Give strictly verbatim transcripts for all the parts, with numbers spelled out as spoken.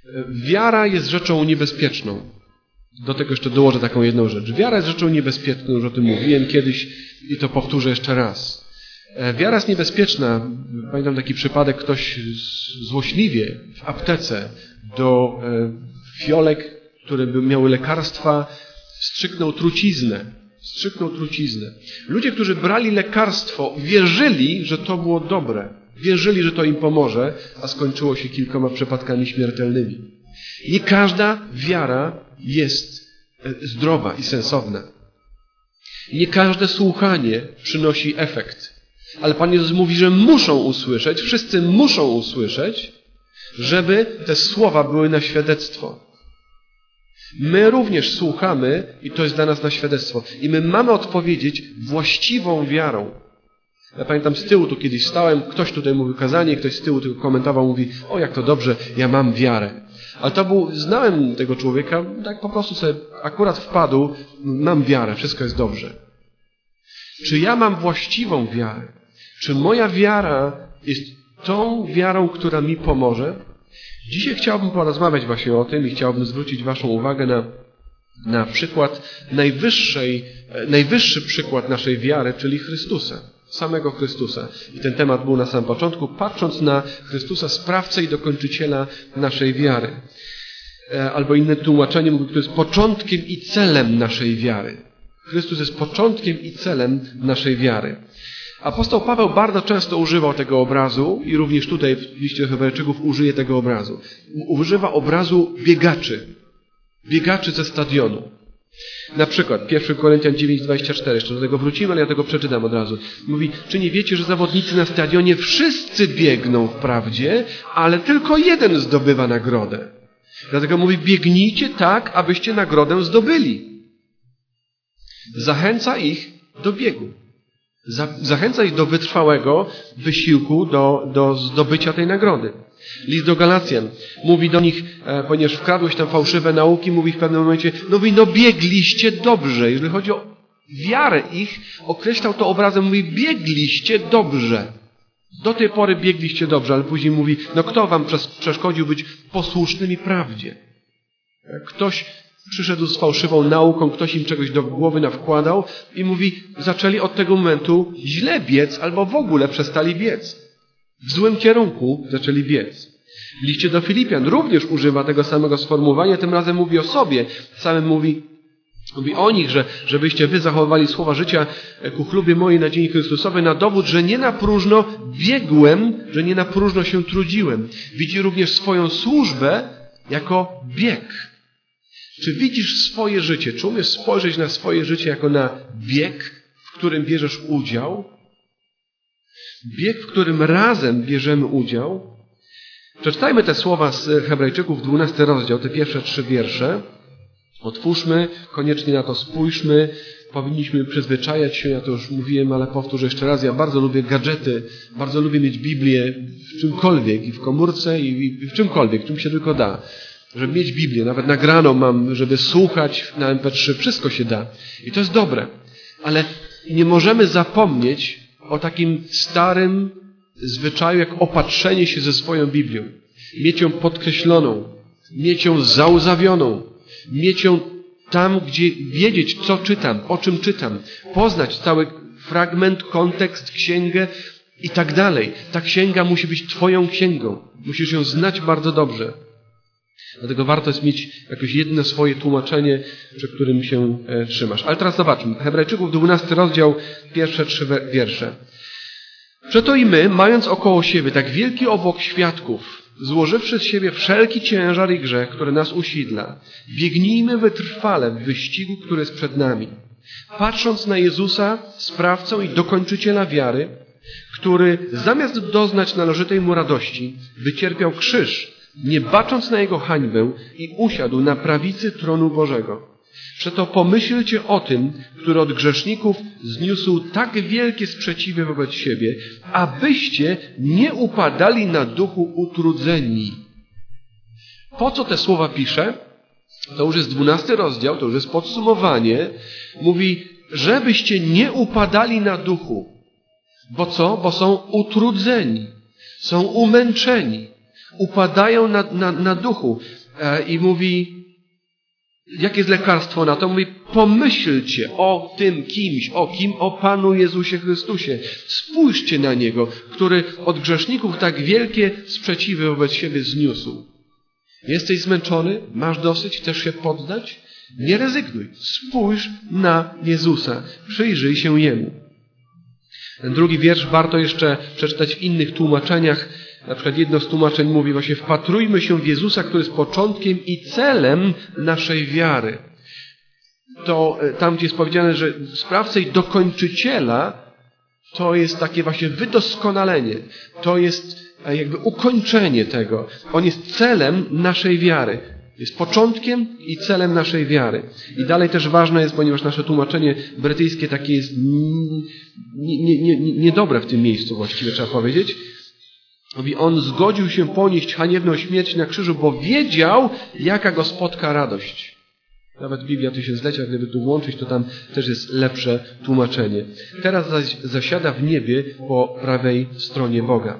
Wiara jest rzeczą niebezpieczną. Do tego jeszcze dołożę taką jedną rzecz. Wiara jest rzeczą niebezpieczną, już o tym mówiłem kiedyś i to powtórzę jeszcze raz. Wiara jest niebezpieczna. Pamiętam taki przypadek, ktoś złośliwie w aptece do fiolek, które by miały lekarstwa, wstrzyknął truciznę. Wstrzyknął truciznę. Ludzie, którzy brali lekarstwo, wierzyli, że to było dobre. Wierzyli, że to im pomoże, a skończyło się kilkoma przypadkami śmiertelnymi. Nie każda wiara jest zdrowa i sensowna. Nie każde słuchanie przynosi efekt. Ale Pan Jezus mówi, że muszą usłyszeć, wszyscy muszą usłyszeć, żeby te słowa były na świadectwo. My również słuchamy i to jest dla nas na świadectwo. I my mamy odpowiedzieć właściwą wiarą. Ja pamiętam z tyłu tu kiedyś stałem, ktoś tutaj mówił kazanie, ktoś z tyłu tylko komentował, mówi, o jak to dobrze, ja mam wiarę. Ale to był, znałem tego człowieka, tak po prostu sobie akurat wpadł, mam wiarę, wszystko jest dobrze. Czy ja mam właściwą wiarę? Czy moja wiara jest tą wiarą, która mi pomoże? Dzisiaj chciałbym porozmawiać właśnie o tym i chciałbym zwrócić waszą uwagę na, na przykład najwyższej, najwyższy przykład naszej wiary, czyli Chrystusa. Samego Chrystusa. I ten temat był na samym początku, patrząc na Chrystusa, sprawcę i dokończyciela naszej wiary. Albo innym tłumaczeniem, który jest początkiem i celem naszej wiary. Chrystus jest początkiem i celem naszej wiary. Apostoł Paweł bardzo często używał tego obrazu i również tutaj w liście do Hebrajczyków użyje tego obrazu. Używa obrazu biegaczy. Biegaczy ze stadionu. Na przykład pierwszy Koryntian dziewięć, dwadzieścia cztery, jeszcze do tego wrócimy, ale ja tego przeczytam od razu. Mówi, czy nie wiecie, że zawodnicy na stadionie wszyscy biegną wprawdzie, ale tylko jeden zdobywa nagrodę. Dlatego mówi, biegnijcie tak, abyście nagrodę zdobyli. Zachęca ich do biegu. Zachęca ich do wytrwałego wysiłku, do, do zdobycia tej nagrody. List do Galacjan mówi do nich, e, ponieważ wkradłeś tam fałszywe nauki, mówi w pewnym momencie, no mówi, no biegliście dobrze. Jeżeli chodzi o wiarę ich, określał to obrazem, mówi, biegliście dobrze. Do tej pory biegliście dobrze, ale później mówi, no kto wam przeszkodził być posłusznymi prawdzie? Ktoś przyszedł z fałszywą nauką, ktoś im czegoś do głowy nawkładał i mówi, zaczęli od tego momentu źle biec albo w ogóle przestali biec. W złym kierunku zaczęli biec. W liście do Filipian również używa tego samego sformułowania, tym razem mówi o sobie. Samym mówi, mówi o nich, że żebyście wy zachowywali słowa życia ku chlubie mojej nadziei Chrystusowej na dowód, że nie na próżno biegłem, że nie na próżno się trudziłem. Widzi również swoją służbę jako bieg. Czy widzisz swoje życie? Czy umiesz spojrzeć na swoje życie jako na bieg, w którym bierzesz udział? Bieg, w którym razem bierzemy udział. Przeczytajmy te słowa z Hebrajczyków, dwunasty rozdział, te pierwsze trzy wiersze. Otwórzmy, koniecznie na to spójrzmy. Powinniśmy przyzwyczajać się, ja to już mówiłem, ale powtórzę jeszcze raz, ja bardzo lubię gadżety, bardzo lubię mieć Biblię w czymkolwiek, i w komórce, i w czymkolwiek, czym się tylko da. Żeby mieć Biblię, nawet nagraną mam, żeby słuchać na em pe trzy, wszystko się da. I to jest dobre. Ale nie możemy zapomnieć o takim starym zwyczaju, jak opatrzenie się ze swoją Biblią. Mieć ją podkreśloną, mieć ją załzawioną, mieć ją tam, gdzie wiedzieć, co czytam, o czym czytam, poznać cały fragment, kontekst, księgę i tak dalej. Ta księga musi być twoją księgą. Musisz ją znać bardzo dobrze. Dlatego warto jest mieć jakieś jedno swoje tłumaczenie, przy którym się e, trzymasz. Ale teraz zobaczmy. Hebrajczyków, dwunasty rozdział, pierwsze trzy wiersze. Przeto i my, mając około siebie tak wielki obłok świadków, złożywszy z siebie wszelki ciężar i grzech, który nas usidla, biegnijmy wytrwale w wyścigu, który jest przed nami. Patrząc na Jezusa, sprawcę i dokończyciela wiary, który zamiast doznać należytej mu radości, wycierpiał krzyż, nie bacząc na jego hańbę i usiadł na prawicy tronu Bożego. Przeto pomyślcie o tym, który od grzeszników zniósł tak wielkie sprzeciwy wobec siebie, abyście nie upadali na duchu utrudzeni. Po co te słowa pisze? To już jest dwunasty rozdział, to już jest podsumowanie. Mówi, żebyście nie upadali na duchu. Bo co? Bo są utrudzeni, są umęczeni. Upadają na, na, na duchu e, i mówi, jakie jest lekarstwo na to? Mówi, pomyślcie o tym kimś, o kim? O Panu Jezusie Chrystusie. Spójrzcie na Niego, który od grzeszników tak wielkie sprzeciwy wobec siebie zniósł. Jesteś zmęczony? Masz dosyć? Chcesz się poddać? Nie rezygnuj. Spójrz na Jezusa. Przyjrzyj się Jemu. Ten drugi wiersz warto jeszcze przeczytać w innych tłumaczeniach. Na przykład jedno z tłumaczeń mówi właśnie wpatrujmy się w Jezusa, który jest początkiem i celem naszej wiary. To tam, gdzie jest powiedziane, że sprawcę i dokończyciela, to jest takie właśnie wydoskonalenie. To jest jakby ukończenie tego. On jest celem naszej wiary. Jest początkiem i celem naszej wiary. I dalej też ważne jest, ponieważ nasze tłumaczenie brytyjskie takie jest niedobre w tym miejscu właściwie, trzeba powiedzieć. Mówi, on zgodził się ponieść haniebną śmierć na krzyżu, bo wiedział, jaka go spotka radość. Nawet Biblia tu się zlecia, gdyby tu włączyć, to tam też jest lepsze tłumaczenie. Teraz zaś zasiada w niebie po prawej stronie Boga.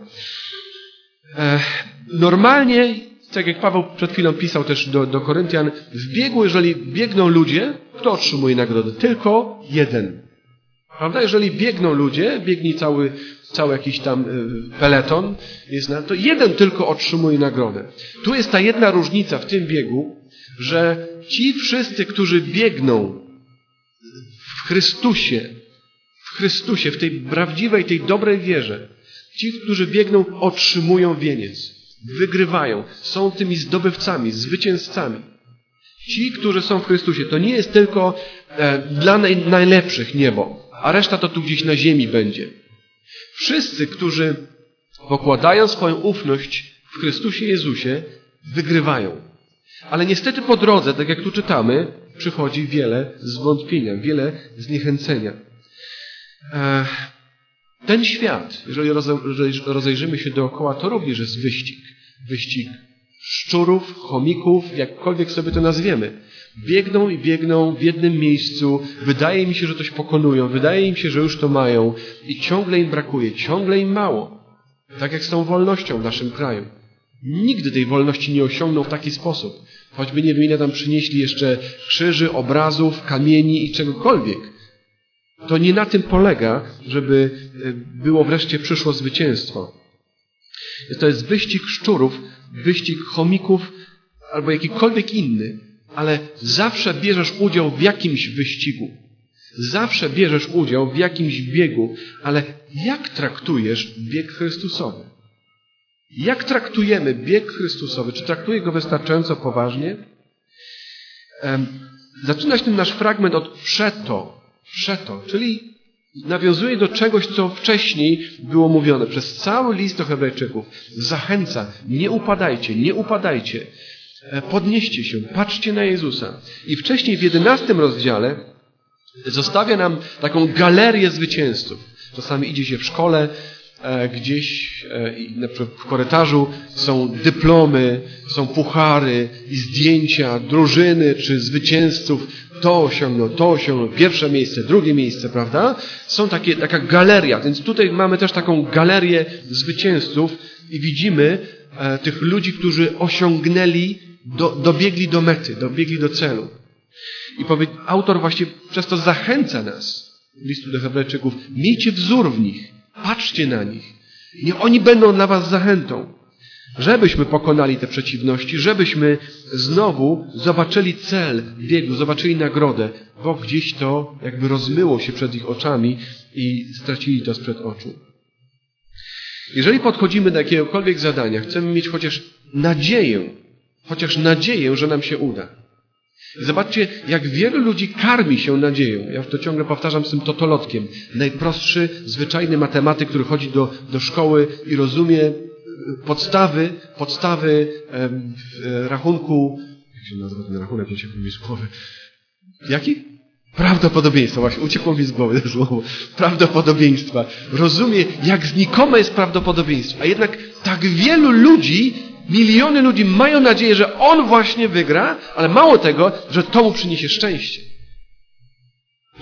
Normalnie, tak jak Paweł przed chwilą pisał też do, do Koryntian, w biegu, jeżeli biegną ludzie, kto otrzymuje nagrodę? Tylko jeden. Prawda? Jeżeli biegną ludzie, biegnie cały, cały jakiś tam peleton, jest na, to jeden tylko otrzymuje nagrodę. Tu jest ta jedna różnica w tym biegu, że ci wszyscy, którzy biegną w Chrystusie, w Chrystusie, w tej prawdziwej, tej dobrej wierze, ci, którzy biegną, otrzymują wieniec. Wygrywają. Są tymi zdobywcami, zwycięzcami. Ci, którzy są w Chrystusie, to nie jest tylko e, dla naj, najlepszych niebo, a reszta to tu gdzieś na ziemi będzie. Wszyscy, którzy pokładają swoją ufność w Chrystusie Jezusie, wygrywają. Ale niestety po drodze, tak jak tu czytamy, przychodzi wiele zwątpienia, wiele zniechęcenia. E, Ten świat, jeżeli rozejrzymy się dookoła, to również jest wyścig. Wyścig szczurów, chomików, jakkolwiek sobie to nazwiemy. Biegną i biegną w jednym miejscu, wydaje mi się, że coś pokonują, wydaje im się, że już to mają i ciągle im brakuje, ciągle im mało. Tak jak z tą wolnością w naszym kraju. Nigdy tej wolności nie osiągną w taki sposób. Choćby nie wiem, ile tam przynieśli jeszcze krzyży, obrazów, kamieni i czegokolwiek. To nie na tym polega, żeby było wreszcie przyszło zwycięstwo. To jest wyścig szczurów, wyścig chomików albo jakikolwiek inny, ale zawsze bierzesz udział w jakimś wyścigu. Zawsze bierzesz udział w jakimś biegu, ale jak traktujesz bieg Chrystusowy? Jak traktujemy bieg Chrystusowy? Czy traktuje go wystarczająco poważnie? Zaczyna się ten nasz fragment od przeto. Przeto, czyli nawiązuje do czegoś, co wcześniej było mówione przez cały list do Hebrajczyków. Zachęca, nie upadajcie, nie upadajcie. Podnieście się, patrzcie na Jezusa. I wcześniej w jedenastym rozdziale zostawia nam taką galerię zwycięzców. Czasami idzie się w szkole, gdzieś na przykład w korytarzu są dyplomy, są puchary i zdjęcia drużyny czy zwycięzców. To osiągnął, to osiągnął, pierwsze miejsce, drugie miejsce, prawda? Są takie, taka galeria, więc tutaj mamy też taką galerię zwycięzców i widzimy e, tych ludzi, którzy osiągnęli, do, dobiegli do mety, dobiegli do celu. I powie, autor właśnie przez to zachęca nas, listu do Hebrajczyków, miejcie wzór w nich, patrzcie na nich. Niech oni będą dla was zachętą. Żebyśmy pokonali te przeciwności, żebyśmy znowu zobaczyli cel biegu, zobaczyli nagrodę, bo gdzieś to jakby rozmyło się przed ich oczami i stracili to sprzed oczu. Jeżeli podchodzimy do jakiegokolwiek zadania, chcemy mieć chociaż nadzieję, chociaż nadzieję, że nam się uda. Zobaczcie, jak wielu ludzi karmi się nadzieją. Ja już to ciągle powtarzam z tym totolotkiem. Najprostszy, zwyczajny matematyk, który chodzi do, do szkoły i rozumie podstawy, podstawy em, rachunku, jak się nazywa ten rachunek, uciekł mi z głowy. Jaki? Prawdopodobieństwa, właśnie, uciekło mi z głowy to słowo. Prawdopodobieństwa. Rozumie, jak znikome jest prawdopodobieństwo. A jednak tak wielu ludzi, miliony ludzi mają nadzieję, że on właśnie wygra, ale mało tego, że to mu przyniesie szczęście.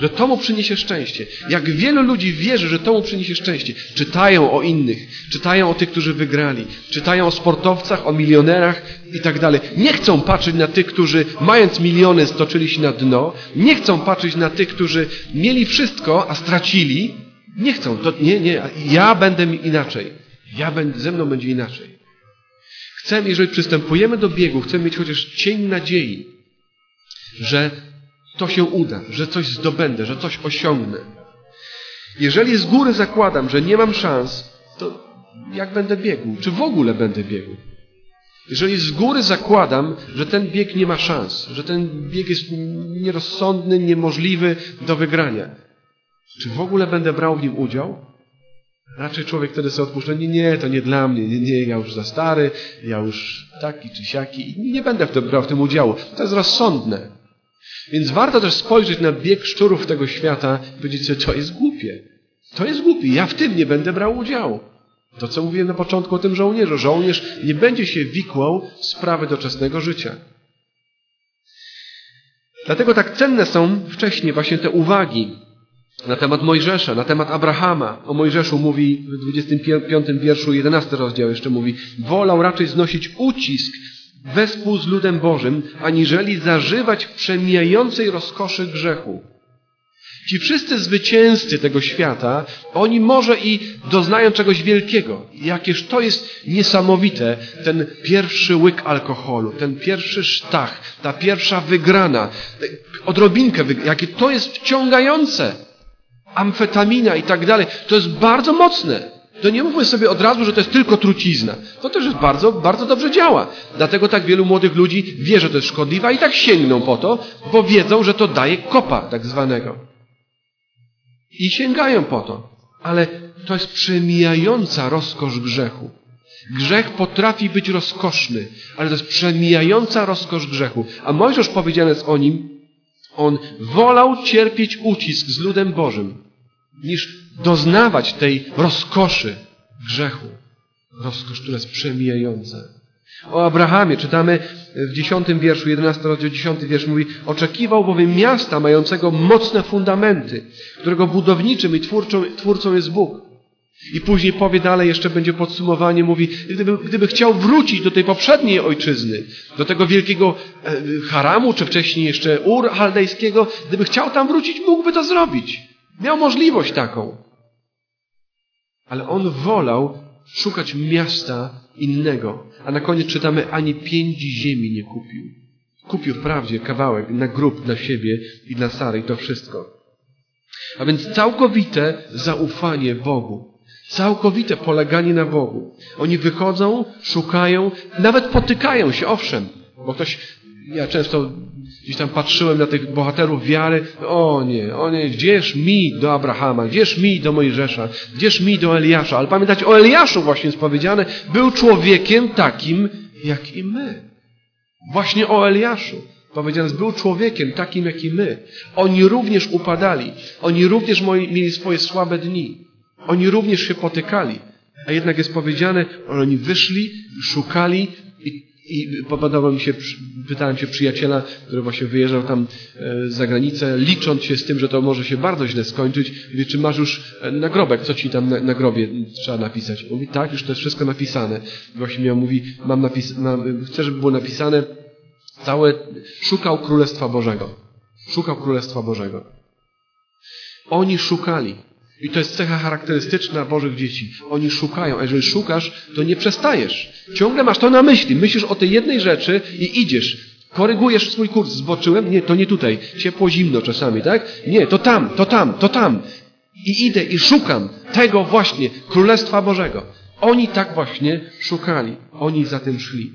Że to mu przyniesie szczęście. Jak wielu ludzi wierzy, że to mu przyniesie szczęście. Czytają o innych, czytają o tych, którzy wygrali, czytają o sportowcach, o milionerach i tak dalej. Nie chcą patrzeć na tych, którzy mając miliony stoczyli się na dno. Nie chcą patrzeć na tych, którzy mieli wszystko, a stracili. Nie chcą. To, nie, nie. Ja będę inaczej. Ja będę, ze mną będzie inaczej. Chcemy, jeżeli przystępujemy do biegu, chcemy mieć chociaż cień nadziei, że to się uda, że coś zdobędę, że coś osiągnę. Jeżeli z góry zakładam, że nie mam szans, to jak będę biegł? Czy w ogóle będę biegł? Jeżeli z góry zakładam, że ten bieg nie ma szans, że ten bieg jest nierozsądny, niemożliwy do wygrania, czy w ogóle będę brał w nim udział? Raczej człowiek wtedy sobie odpuszcza, nie, nie, to nie dla mnie, nie, nie, ja już za stary, ja już taki czy siaki i nie będę w tym, brał w tym udziału. To jest rozsądne. Więc warto też spojrzeć na bieg szczurów tego świata i powiedzieć sobie, to jest głupie. To jest głupie, ja w tym nie będę brał udziału. To, co mówiłem na początku o tym żołnierzu. Żołnierz nie będzie się wikłał w sprawy doczesnego życia. Dlatego tak cenne są wcześniej właśnie te uwagi na temat Mojżesza, na temat Abrahama. O Mojżeszu mówi w dwudziestym piątym wierszu, jedenasty rozdział jeszcze mówi, wolał raczej znosić ucisk wespół z ludem Bożym, aniżeli zażywać w przemijającej rozkoszy grzechu. Ci wszyscy zwycięzcy tego świata, oni może i doznają czegoś wielkiego. Jakież to jest niesamowite, ten pierwszy łyk alkoholu, ten pierwszy sztach, ta pierwsza wygrana, odrobinkę, jakie to jest wciągające. Amfetamina i tak dalej, to jest bardzo mocne. To nie mówmy sobie od razu, że to jest tylko trucizna. To też jest bardzo, bardzo dobrze działa. Dlatego tak wielu młodych ludzi wie, że to jest szkodliwe, a i tak sięgną po to, bo wiedzą, że to daje kopa tak zwanego. I sięgają po to. Ale to jest przemijająca rozkosz grzechu. Grzech potrafi być rozkoszny, ale to jest przemijająca rozkosz grzechu. A Mojżesz, powiedziane jest o nim, on wolał cierpieć ucisk z ludem Bożym, niż doznawać tej rozkoszy grzechu. Rozkosz, która jest przemijająca. O Abrahamie czytamy w dziesiątym wierszu, jedenasty rozdział, dziesiąty wiersz mówi, oczekiwał bowiem miasta mającego mocne fundamenty, którego budowniczym i twórcą, twórcą jest Bóg. I później powie dalej, jeszcze będzie podsumowanie, mówi, gdyby, gdyby chciał wrócić do tej poprzedniej ojczyzny, do tego wielkiego e, Haramu, czy wcześniej jeszcze Ur chaldejskiego, gdyby chciał tam wrócić, mógłby to zrobić. Miał możliwość taką. Ale on wolał szukać miasta innego. A na koniec czytamy, ani pięci ziemi nie kupił. Kupił wprawdzie kawałek na grób dla siebie i dla Sary i to wszystko. A więc całkowite zaufanie Bogu. Całkowite poleganie na Bogu. Oni wychodzą, szukają, nawet potykają się, owszem. Bo ktoś, ja często gdzieś tam patrzyłem na tych bohaterów wiary, o nie, o nie, gdzież mi do Abrahama, gdzież mi do Mojżesza, gdzież mi do Eliasza. Ale pamiętacie, o Eliaszu właśnie jest powiedziane, był człowiekiem takim, jak i my. Właśnie o Eliaszu powiedziane jest, był człowiekiem takim, jak i my. Oni również upadali. Oni również mieli swoje słabe dni. Oni również się potykali. A jednak jest powiedziane, oni wyszli, szukali i, i podobało mi się, pytałem się przyjaciela, który właśnie wyjeżdżał tam e, za granicę, licząc się z tym, że to może się bardzo źle skończyć. Mówi, czy masz już nagrobek? Co ci tam na, na grobie trzeba napisać? Mówi, tak, już to jest wszystko napisane. Właśnie miał, mówi, mam napis, mam, chcę, żeby było napisane całe, szukał Królestwa Bożego. Szukał Królestwa Bożego. Oni szukali. I to jest cecha charakterystyczna Bożych dzieci. Oni szukają, a jeżeli szukasz, to nie przestajesz. Ciągle masz to na myśli. Myślisz o tej jednej rzeczy i idziesz. Korygujesz swój kurs. Zboczyłem? Nie, to nie tutaj. Ciepło, zimno czasami, tak? Nie, to tam, to tam, to tam. I idę i szukam tego właśnie Królestwa Bożego. Oni tak właśnie szukali. Oni za tym szli.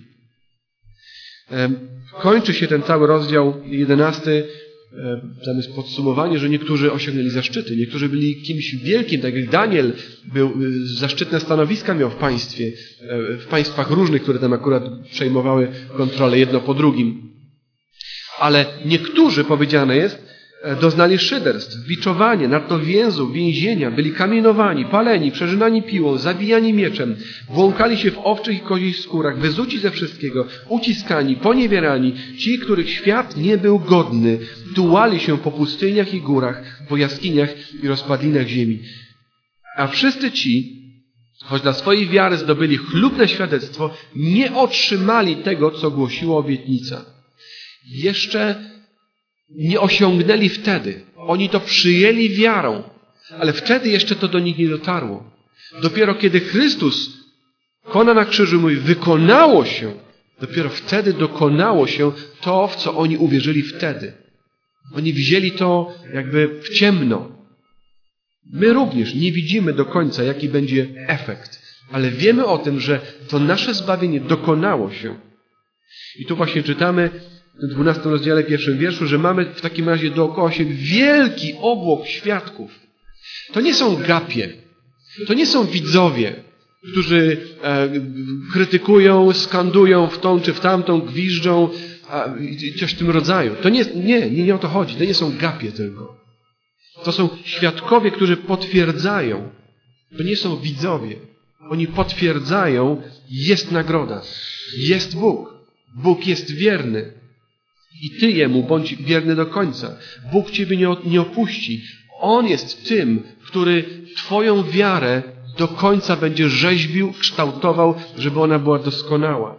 Kończy się ten cały rozdział jedenasty. Tam jest podsumowanie, że niektórzy osiągnęli zaszczyty, niektórzy byli kimś wielkim, tak jak Daniel był, zaszczytne stanowiska miał w państwie, w państwach różnych, które tam akurat przejmowały kontrolę jedno po drugim. Ale niektórzy, powiedziane jest, doznali szyderstw, biczowania, nartowięzu, więzienia, byli kamienowani, paleni, przerzynani piłą, zabijani mieczem, błąkali się w owczych i kozich skórach, wyzuci ze wszystkiego, uciskani, poniewierani, ci, których świat nie był godny, tułali się po pustyniach i górach, po jaskiniach i rozpadlinach ziemi. A wszyscy ci, choć dla swojej wiary zdobyli chlubne świadectwo, nie otrzymali tego, co głosiła obietnica. Jeszcze nie osiągnęli wtedy. Oni to przyjęli wiarą, ale wtedy jeszcze to do nich nie dotarło. Dopiero kiedy Chrystus kona na krzyżu mówi, wykonało się, dopiero wtedy dokonało się to, w co oni uwierzyli wtedy. Oni wzięli to jakby w ciemno. My również nie widzimy do końca, jaki będzie efekt, ale wiemy o tym, że to nasze zbawienie dokonało się. I tu właśnie czytamy w dwunastym rozdziale, pierwszym wierszu, że mamy w takim razie dookoła siebie wielki obłok świadków. To nie są gapie, to nie są widzowie, którzy e, krytykują, skandują w tą czy w tamtą, gwiżdżą, a, coś w tym rodzaju. To nie, nie, nie, nie o to chodzi. To nie są gapie tylko. To są świadkowie, którzy potwierdzają. To nie są widzowie. Oni potwierdzają, jest nagroda. Jest Bóg. Bóg jest wierny. I Ty Jemu bądź wierny do końca. Bóg Ciebie nie, nie opuści. On jest tym, który Twoją wiarę do końca będzie rzeźbił, kształtował, żeby ona była doskonała.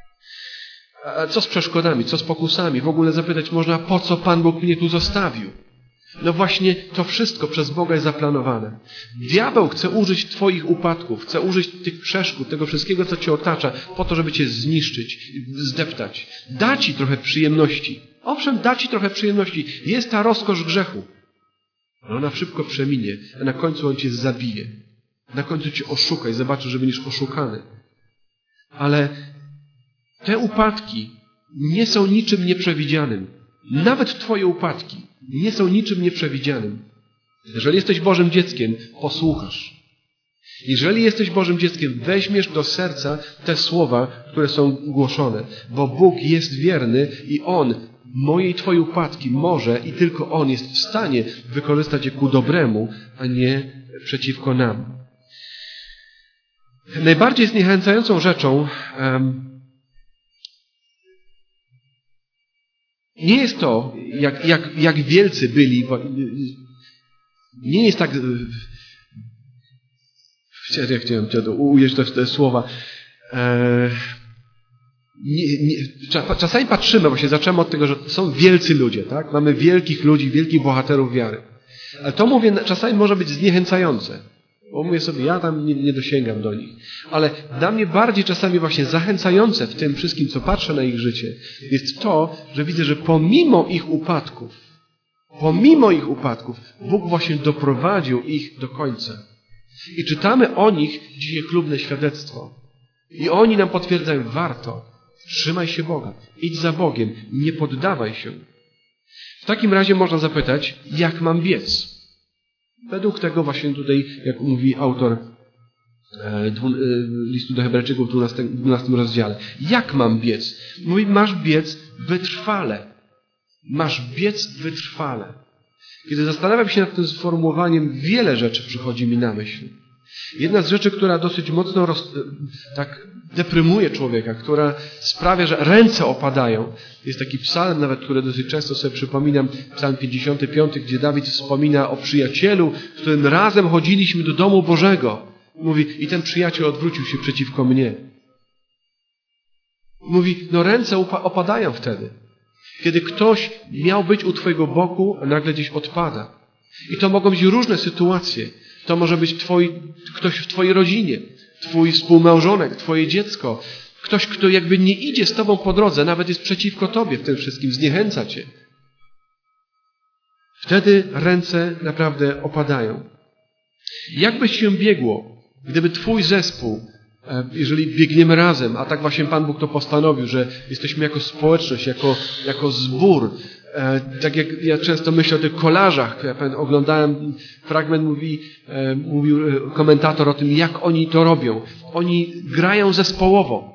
A co z przeszkodami? Co z pokusami? W ogóle zapytać można, po co Pan Bóg mnie tu zostawił? No właśnie to wszystko przez Boga jest zaplanowane. Diabeł chce użyć Twoich upadków, chce użyć tych przeszkód, tego wszystkiego, co Cię otacza, po to, żeby Cię zniszczyć, zdeptać. Da Ci trochę przyjemności. Owszem, da Ci trochę przyjemności. Jest ta rozkosz grzechu. Ale ona szybko przeminie, a na końcu on Cię zabije. Na końcu Cię oszuka i zobaczy, że będziesz oszukany. Ale te upadki nie są niczym nieprzewidzianym. Nawet Twoje upadki nie są niczym nieprzewidzianym. Jeżeli jesteś Bożym dzieckiem, posłuchasz. Jeżeli jesteś Bożym dzieckiem, weźmiesz do serca te słowa, które są głoszone. Bo Bóg jest wierny i On, moje i Twoje upadki może i tylko On jest w stanie wykorzystać je ku dobremu, a nie przeciwko nam. Najbardziej zniechęcającą rzeczą um, nie jest to, jak, jak, jak wielcy byli. Nie jest tak... Jak chciałem ująć te, te słowa. E, nie, nie, czasami patrzymy, właśnie zaczęmy od tego, że są wielcy ludzie, tak? Mamy wielkich ludzi, wielkich bohaterów wiary. Ale to, mówię, czasami może być zniechęcające. Bo mówię sobie, ja tam nie, nie dosięgam do nich. Ale dla mnie bardziej czasami właśnie zachęcające w tym wszystkim, co patrzę na ich życie, jest to, że widzę, że pomimo ich upadków, pomimo ich upadków, Bóg właśnie doprowadził ich do końca. I czytamy o nich dzisiaj chlubne świadectwo. I oni nam potwierdzają, warto, trzymaj się Boga, idź za Bogiem, nie poddawaj się. W takim razie można zapytać, jak mam biec? Według tego właśnie tutaj, jak mówi autor e, dwu, e, listu do Hebrajczyków w dwunastym, dwunastym rozdziale. Jak mam biec? Mówi, masz biec wytrwale. Masz biec wytrwale. Kiedy zastanawiam się nad tym sformułowaniem, wiele rzeczy przychodzi mi na myśl. Jedna z rzeczy, która dosyć mocno roz, tak deprymuje człowieka, która sprawia, że ręce opadają. Jest taki psalm nawet, który dosyć często sobie przypominam, psalm pięćdziesiąty piąty, gdzie Dawid wspomina o przyjacielu, z którym razem chodziliśmy do domu Bożego. Mówi, i ten przyjaciel odwrócił się przeciwko mnie. Mówi, no ręce opadają wtedy. Kiedy ktoś miał być u Twojego boku, a nagle gdzieś odpada. I to mogą być różne sytuacje. To może być twoi, ktoś w Twojej rodzinie, Twój współmałżonek, Twoje dziecko. Ktoś, kto jakby nie idzie z Tobą po drodze, nawet jest przeciwko Tobie w tym wszystkim, zniechęca Cię. Wtedy ręce naprawdę opadają. Jak by się biegło, gdyby Twój zespół, jeżeli biegniemy razem, a tak właśnie Pan Bóg to postanowił, że jesteśmy jako społeczność, jako, jako zbór. E, tak jak ja często myślę o tych kolażach. Ja oglądałem fragment, mówi, e, mówił komentator o tym, jak oni to robią. Oni grają zespołowo.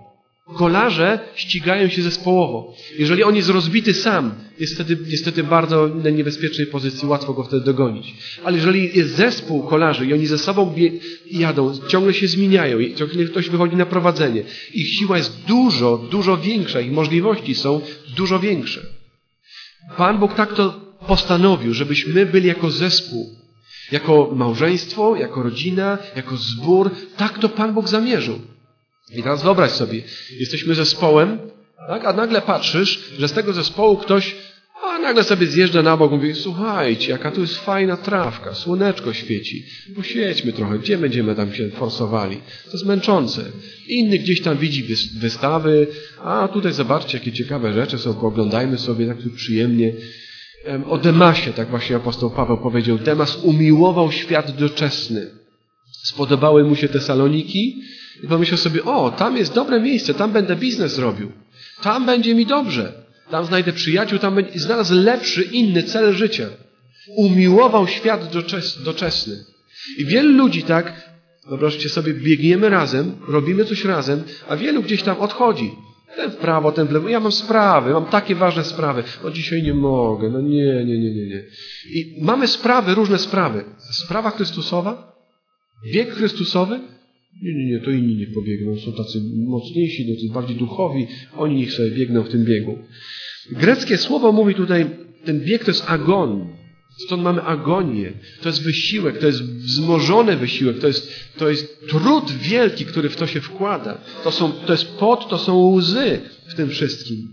Kolarze ścigają się zespołowo. Jeżeli on jest rozbity sam, jest wtedy, jest wtedy bardzo na niebezpiecznej pozycji, łatwo go wtedy dogonić. Ale jeżeli jest zespół kolarzy i oni ze sobą jadą, ciągle się zmieniają, ciągle ktoś wychodzi na prowadzenie, ich siła jest dużo, dużo większa, ich możliwości są dużo większe. Pan Bóg tak to postanowił, żebyśmy byli jako zespół, jako małżeństwo, jako rodzina, jako zbór. Tak to Pan Bóg zamierzył. I teraz wyobraź sobie, jesteśmy zespołem, tak? A nagle patrzysz, że z tego zespołu ktoś, a nagle sobie zjeżdża na bok i mówi, słuchajcie, jaka tu jest fajna trawka, słoneczko świeci, posiedźmy trochę, gdzie będziemy tam się forsowali? To jest męczące. Inny gdzieś tam widzi wystawy, a tutaj zobaczcie, jakie ciekawe rzeczy są, pooglądajmy sobie, tak tu przyjemnie. O Demasie, tak właśnie apostoł Paweł powiedział, Demas umiłował świat doczesny. Spodobały mu się te Saloniki i pomyślał sobie, o, tam jest dobre miejsce, tam będę biznes robił. Tam będzie mi dobrze. Tam znajdę przyjaciół, tam będzie... I znalazł lepszy, inny cel życia. Umiłował świat doczes... doczesny. I wielu ludzi tak, wyobraźcie sobie, biegniemy razem, robimy coś razem, a wielu gdzieś tam odchodzi. Ten w prawo, ten w lewo. Ja mam sprawy, mam takie ważne sprawy. O, dzisiaj nie mogę. No nie, nie, nie, nie, nie. I mamy sprawy, różne sprawy. Sprawa Chrystusowa? Bieg Chrystusowy? Nie, nie, nie, to inni niech pobiegną. Są tacy mocniejsi, tacy bardziej duchowi. Oni niech sobie biegną w tym biegu. Greckie słowo mówi tutaj, ten bieg to jest agon. Stąd mamy agonię. To jest wysiłek, to jest wzmożony wysiłek, to jest, to jest trud wielki, który w to się wkłada. To, są, to jest pot, to są łzy w tym wszystkim.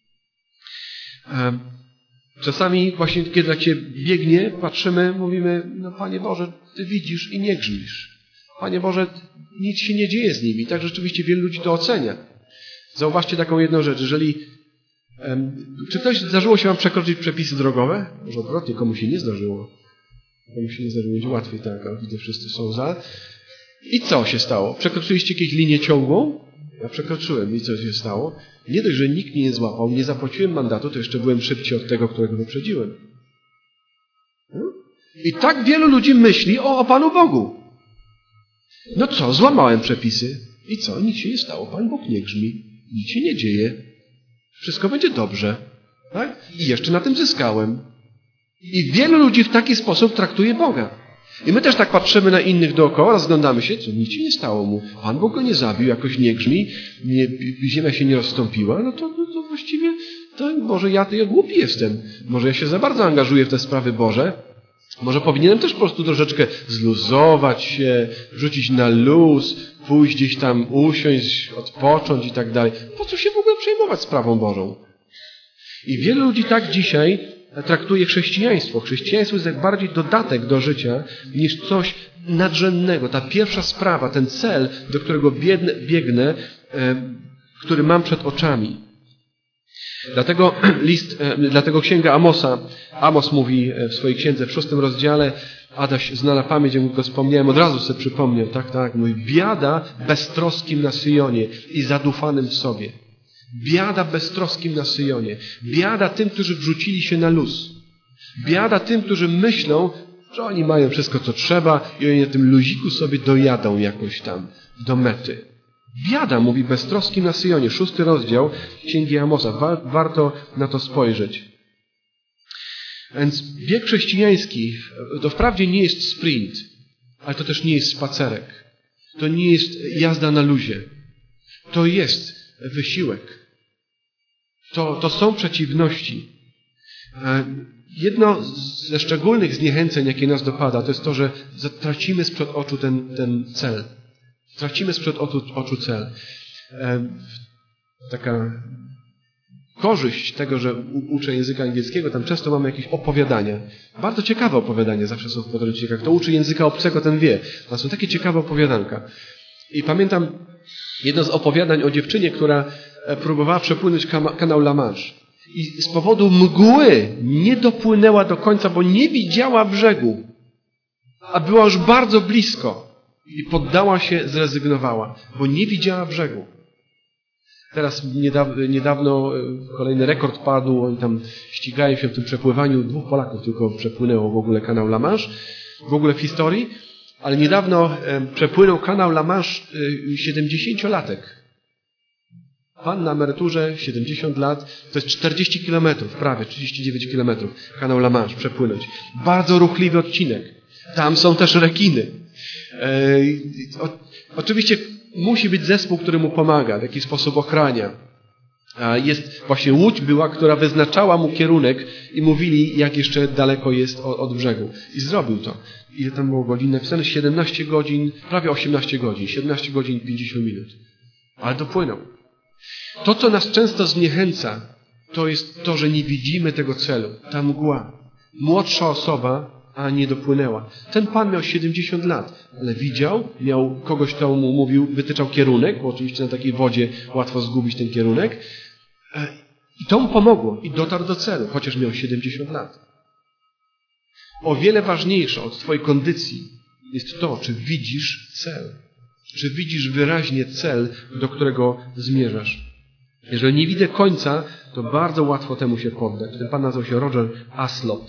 Czasami właśnie, kiedy tak się biegnie, patrzymy, mówimy, no Panie Boże, Ty widzisz i nie grzmisz. Panie Boże, nic się nie dzieje z nimi. I tak rzeczywiście wielu ludzi to ocenia. Zauważcie taką jedną rzecz. Jeżeli um, czy ktoś zdarzyło się wam przekroczyć przepisy drogowe? Może odwrotnie, komu się nie zdarzyło. Komu się nie zdarzyło, będzie łatwiej, tak, a widzę, wszyscy są za. I co się stało? Przekroczyliście jakąś linię ciągłą? Ja przekroczyłem. I co się stało? Nie dość, że nikt mnie nie złapał, nie zapłaciłem mandatu, to jeszcze byłem szybciej od tego, którego wyprzedziłem. I tak wielu ludzi myśli o, o Panu Bogu. No co, złamałem przepisy. I co? Nic się nie stało. Pan Bóg nie grzmi. Nic się nie dzieje. Wszystko będzie dobrze. Tak? I jeszcze na tym zyskałem. I wielu ludzi w taki sposób traktuje Boga. I my też tak patrzymy na innych dookoła, rozglądamy się, co nic się nie stało mu. Pan Bóg go nie zabił, jakoś nie grzmi, nie, ziemia się nie rozstąpiła, no to, no to właściwie, to może ja, to ja głupi jestem. Może ja się za bardzo angażuję w te sprawy Boże. Może powinienem też po prostu troszeczkę zluzować się, rzucić na luz, pójść gdzieś tam, usiąść, odpocząć i tak dalej. Po co się w ogóle przejmować sprawą Bożą? I wielu ludzi tak dzisiaj traktuje chrześcijaństwo. Chrześcijaństwo jest jak bardziej dodatek do życia niż coś nadrzędnego. Ta pierwsza sprawa, ten cel, do którego biegnę, biegnę który mam przed oczami. Dlatego list, dlatego księga Amosa, Amos mówi w swojej księdze w szóstym rozdziale, Adaś zna na pamięć, jak go wspomniałem, od razu sobie przypomniał, tak, tak, mówi, biada beztroskim na Syjonie i zadufanym w sobie. Biada beztroskim na Syjonie. Biada tym, którzy wrzucili się na luz. Biada tym, którzy myślą, że oni mają wszystko, co trzeba i oni na tym luziku sobie dojadą jakoś tam do mety. Biada, mówi beztroskim na Syjonie. Szósty rozdział Księgi Amosa. Warto na to spojrzeć. Więc bieg chrześcijański to wprawdzie nie jest sprint, ale to też nie jest spacerek. To nie jest jazda na luzie. To jest wysiłek. To, to są przeciwności. Jedno ze szczególnych zniechęceń, jakie nas dopada, to jest to, że tracimy sprzed oczu ten, ten cel. Tracimy sprzed oczu, oczu cel. Taka korzyść tego, że uczę języka angielskiego, tam często mamy jakieś opowiadania. Bardzo ciekawe opowiadania zawsze są w podręcznikach. Kto uczy języka obcego, ten wie. To są takie ciekawe opowiadanka. I pamiętam jedno z opowiadań o dziewczynie, która próbowała przepłynąć kanał La Manche. I z powodu mgły nie dopłynęła do końca, bo nie widziała brzegu. A była już bardzo blisko. I poddała się, zrezygnowała, bo nie widziała brzegu. Teraz niedawno, niedawno kolejny rekord padł, oni tam ścigają się w tym przepływaniu, dwóch Polaków tylko przepłynęło w ogóle kanał La Manche, w ogóle w historii, ale niedawno przepłynął kanał La Manche siedemdziesięciolatek. Pan na emeryturze, siedemdziesiąt lat, to jest czterdzieści kilometrów, prawie trzydzieści dziewięć kilometrów, kanał La Manche przepłynąć. Bardzo ruchliwy odcinek. Tam są też rekiny. E, o, oczywiście musi być zespół, który mu pomaga, w jakiś sposób ochrania. A jest właśnie łódź była, która wyznaczała mu kierunek i mówili, jak jeszcze daleko jest od, od brzegu. I zrobił to. Ile tam było godzin napisane? siedemnaście godzin, prawie osiemnaście godzin. siedemnaście godzin i pięćdziesiąt minut. Ale dopłynął. To, co nas często zniechęca, to jest to, że nie widzimy tego celu. Ta mgła. Młodsza osoba, a nie dopłynęła. Ten pan miał siedemdziesiąt lat, ale widział, miał kogoś, kto mu mówił, wytyczał kierunek, bo oczywiście na takiej wodzie łatwo zgubić ten kierunek. I to mu pomogło i dotarł do celu, chociaż miał siedemdziesiąt lat. O wiele ważniejsze od twojej kondycji jest to, czy widzisz cel. Czy widzisz wyraźnie cel, do którego zmierzasz. Jeżeli nie widzę końca, to bardzo łatwo temu się poddać. Ten pan nazywał się Roger Aslop.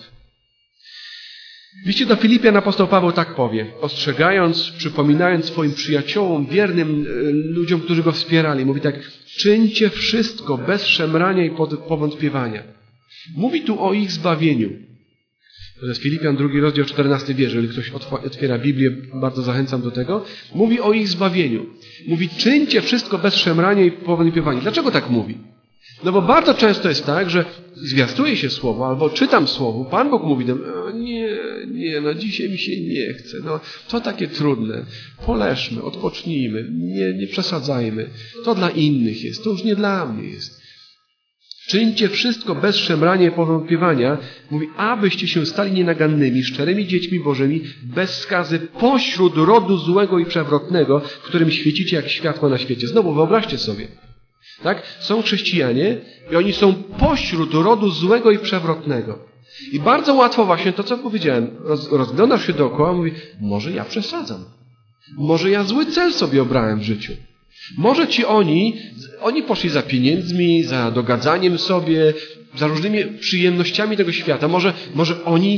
W liście do Filipian apostoł Paweł tak powie, ostrzegając, przypominając swoim przyjaciołom, wiernym ludziom, którzy go wspierali. Mówi tak, czyńcie wszystko bez szemrania i powątpiewania. Mówi tu o ich zbawieniu. To jest Filipian, drugi rozdział, czternasty wiersz. Jeżeli ktoś otwiera Biblię, bardzo zachęcam do tego. Mówi o ich zbawieniu. Mówi, czyńcie wszystko bez szemrania i powątpiewania. Dlaczego tak mówi? No bo bardzo często jest tak, że zwiastuje się słowo, albo czytam słowo, Pan Bóg mówi do mnie, nie, nie, no dzisiaj mi się nie chce, no to takie trudne, poleżmy, odpocznijmy, nie, nie przesadzajmy, to dla innych jest, to już nie dla mnie jest. Czyńcie wszystko bez szemrania i powątpiewania, mówi, abyście się stali nienagannymi, szczerymi dziećmi Bożymi, bez skazy pośród rodu złego i przewrotnego, w którym świecicie jak światło na świecie. Znowu wyobraźcie sobie. Tak? Są chrześcijanie i oni są pośród rodu złego i przewrotnego. I bardzo łatwo właśnie to, co powiedziałem, roz, rozglądasz się dookoła i mówi, może ja przesadzam. Może ja zły cel sobie obrałem w życiu. Może ci oni, oni poszli za pieniędzmi, za dogadzaniem sobie, za różnymi przyjemnościami tego świata. Może, może oni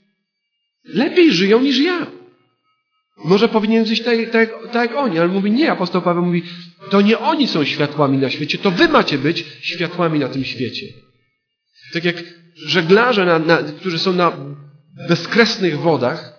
lepiej żyją niż ja. Może powinien żyć tak, tak, tak jak oni, ale mówi nie, apostoł Paweł mówi, to nie oni są światłami na świecie, to wy macie być światłami na tym świecie. Tak jak żeglarze, na, na, którzy są na bezkresnych wodach,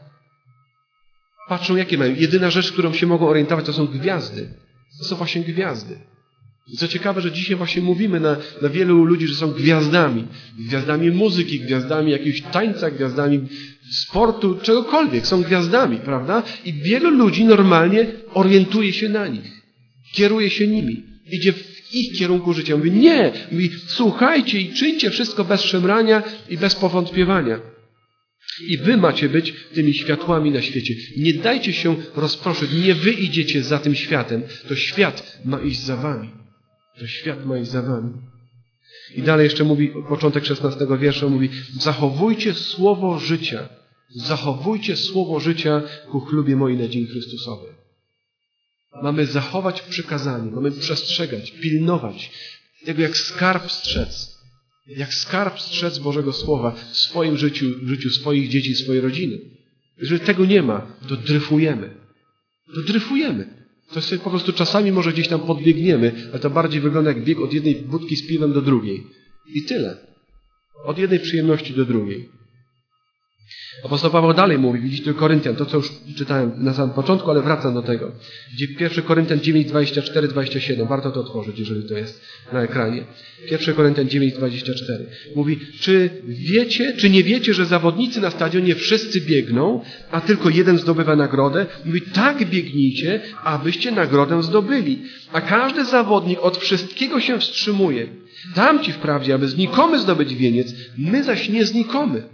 patrzą jakie mają. Jedyna rzecz, którą się mogą orientować, to są gwiazdy. To są właśnie gwiazdy. I co ciekawe, że dzisiaj właśnie mówimy na, na wielu ludzi, że są gwiazdami. Gwiazdami muzyki, gwiazdami jakiegoś tańca, gwiazdami sportu, czegokolwiek. Są gwiazdami, prawda? I wielu ludzi normalnie orientuje się na nich. Kieruje się nimi. Idzie w ich kierunku życia. Mówi nie. Mówi słuchajcie i czyńcie wszystko bez szemrania i bez powątpiewania. I wy macie być tymi światłami na świecie. Nie dajcie się rozproszyć. Nie wy idziecie za tym światem. To świat ma iść za wami. To świat ma iść za wami. I dalej jeszcze mówi, początek szesnastego wiersza mówi, zachowujcie słowo życia. Zachowujcie słowo życia ku chlubie mojej na dzień Chrystusowy. Mamy zachować przykazanie. Mamy przestrzegać, pilnować. Tego jak skarb strzec. Jak skarb strzec Bożego Słowa w swoim życiu, w życiu swoich dzieci, swojej rodziny. Jeżeli tego nie ma, to dryfujemy. To dryfujemy. To sobie po prostu czasami może gdzieś tam podbiegniemy, ale to bardziej wygląda jak bieg od jednej budki z piwem do drugiej. I tyle. Od jednej przyjemności do drugiej. Apostoł Paweł dalej mówi, widzicie do Koryntian, to co już czytałem na samym początku, ale wracam do tego. pierwszy Koryntian dziewięć, dwadzieścia cztery, dwadzieścia siedem. Warto to otworzyć, jeżeli to jest na ekranie. pierwszy Koryntian dziewięć, dwadzieścia cztery. Mówi, czy wiecie, czy nie wiecie, że zawodnicy na stadionie wszyscy biegną, a tylko jeden zdobywa nagrodę? Mówi, tak biegnijcie, abyście nagrodę zdobyli. A każdy zawodnik od wszystkiego się wstrzymuje. Tamci wprawdzie, aby znikomy zdobyć wieniec, my zaś nie znikomy.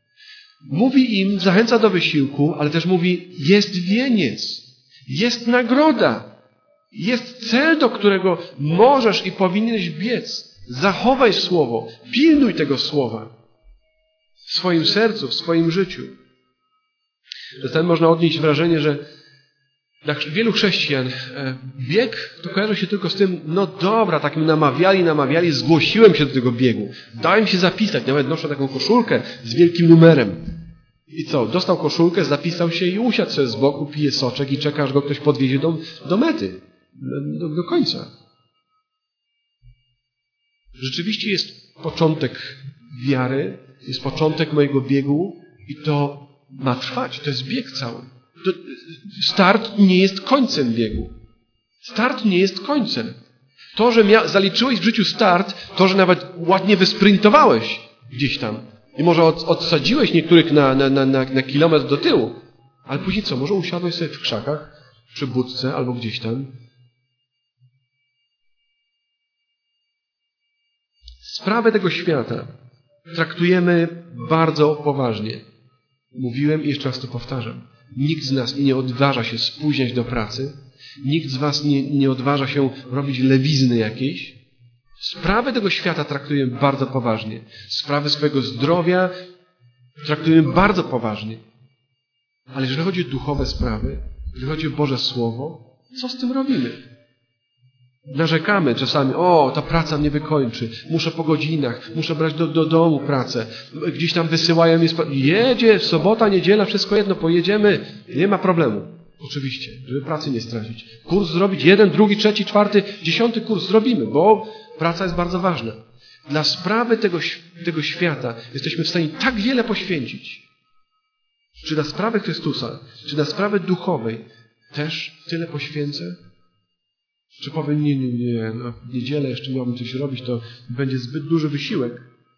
Mówi im, zachęca do wysiłku, ale też mówi, jest wieniec, jest nagroda, jest cel, do którego możesz i powinieneś biec. Zachowaj słowo, pilnuj tego słowa w swoim sercu, w swoim życiu. Czasami można odnieść wrażenie, że dla wielu chrześcijan bieg to kojarzy się tylko z tym, no dobra, tak mi namawiali, namawiali, zgłosiłem się do tego biegu. Dałem się zapisać, nawet noszę taką koszulkę z wielkim numerem. I co? Dostał koszulkę, zapisał się i usiadł sobie z boku, pije soczek i czeka, aż go ktoś podwiezie do, do mety, do, do końca. Rzeczywiście jest początek wiary, jest początek mojego biegu i to ma trwać. To jest bieg cały. To, start nie jest końcem biegu. Start nie jest końcem. To, że mia- zaliczyłeś w życiu start, to, że nawet ładnie wysprintowałeś gdzieś tam i może od, odsadziłeś niektórych na, na, na, na, na kilometr do tyłu, ale później co? Może usiadłeś sobie w krzakach, przy budce albo gdzieś tam. Sprawę tego świata traktujemy bardzo poważnie. Mówiłem i jeszcze raz to powtarzam. Nikt z nas nie odważa się spóźniać do pracy. Nikt z was nie, nie odważa się robić lewizny jakiejś. Sprawy tego świata traktujemy bardzo poważnie. Sprawy swojego zdrowia traktujemy bardzo poważnie. Ale jeżeli chodzi o duchowe sprawy, jeżeli chodzi o Boże Słowo, co z tym robimy? Narzekamy czasami, o, ta praca mnie wykończy, muszę po godzinach, muszę brać do, do domu pracę, gdzieś tam wysyłają mnie, sp- jedzie, sobota, niedziela, wszystko jedno, pojedziemy, nie ma problemu. Oczywiście, żeby pracy nie stracić. Kurs zrobić, jeden, drugi, trzeci, czwarty, dziesiąty kurs zrobimy, bo praca jest bardzo ważna. Dla sprawy tego, tego świata jesteśmy w stanie tak wiele poświęcić. Czy dla sprawy Chrystusa, czy dla sprawy duchowej też tyle poświęcę? Czy powiem, nie, nie, nie, no, w niedzielę jeszcze miałbym coś robić, to będzie zbyt duży wysiłek.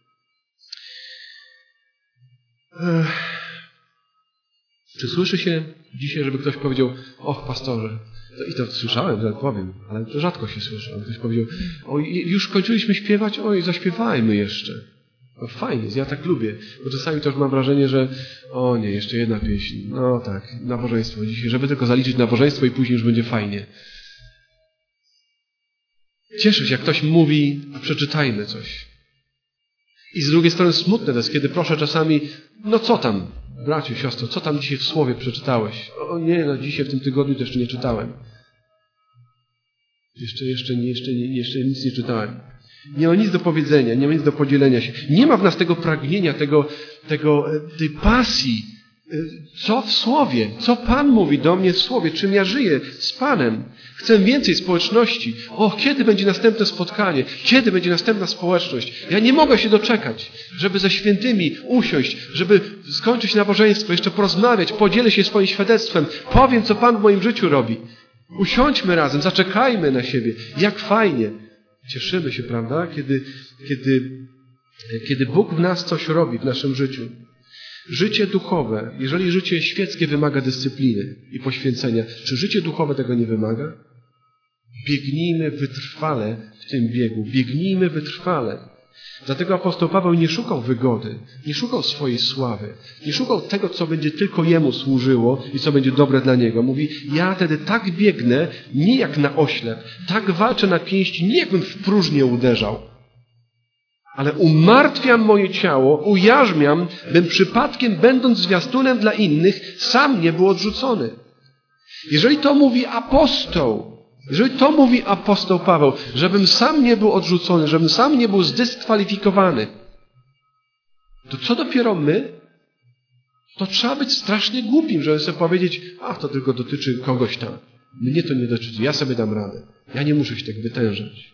Ech. Czy słyszy się dzisiaj, żeby ktoś powiedział, och, pastorze, to, i to słyszałem, że powiem, ale to rzadko się słyszy. Ktoś powiedział, oj, już kończyliśmy śpiewać, oj, zaśpiewajmy jeszcze. No fajnie, ja tak lubię, bo czasami też mam wrażenie, że o nie, jeszcze jedna pieśń, no tak, nabożeństwo dzisiaj, żeby tylko zaliczyć nabożeństwo i później już będzie fajnie. Cieszę się, jak ktoś mówi, a przeczytajmy coś. I z drugiej strony smutne to jest, kiedy proszę czasami, no co tam, braciu, siostro, co tam dzisiaj w Słowie przeczytałeś? O nie, no dzisiaj w tym tygodniu to jeszcze nie czytałem. Jeszcze, jeszcze, jeszcze, jeszcze nic nie czytałem. Nie ma nic do powiedzenia, nie ma nic do podzielenia się. Nie ma w nas tego pragnienia, tego, tego, tej pasji. Co w Słowie? Co Pan mówi do mnie w Słowie? Czym ja żyję z Panem? Chcę więcej społeczności. O, kiedy będzie następne spotkanie? Kiedy będzie następna społeczność? Ja nie mogę się doczekać, żeby ze świętymi usiąść, żeby skończyć nabożeństwo, jeszcze porozmawiać, podzielę się swoim świadectwem, powiem, co Pan w moim życiu robi. Usiądźmy razem, zaczekajmy na siebie. Jak fajnie. Cieszymy się, prawda? Kiedy, kiedy, kiedy Bóg w nas coś robi w naszym życiu. Życie duchowe, jeżeli życie świeckie wymaga dyscypliny i poświęcenia, czy życie duchowe tego nie wymaga? Biegnijmy wytrwale w tym biegu. Biegnijmy wytrwale. Dlatego apostoł Paweł nie szukał wygody, nie szukał swojej sławy, nie szukał tego, co będzie tylko Jemu służyło i co będzie dobre dla Niego. Mówi, ja wtedy tak biegnę, nie jak na oślep, tak walczę na pięści, nie jakbym w próżnię uderzał. Ale umartwiam moje ciało, ujarzmiam, bym przypadkiem, będąc zwiastunem dla innych, sam nie był odrzucony. Jeżeli to mówi apostoł, jeżeli to mówi apostoł Paweł, żebym sam nie był odrzucony, żebym sam nie był zdyskwalifikowany, to co dopiero my? To trzeba być strasznie głupim, żeby sobie powiedzieć, a to tylko dotyczy kogoś tam. Mnie to nie dotyczy, ja sobie dam radę. Ja nie muszę się tak wytężać.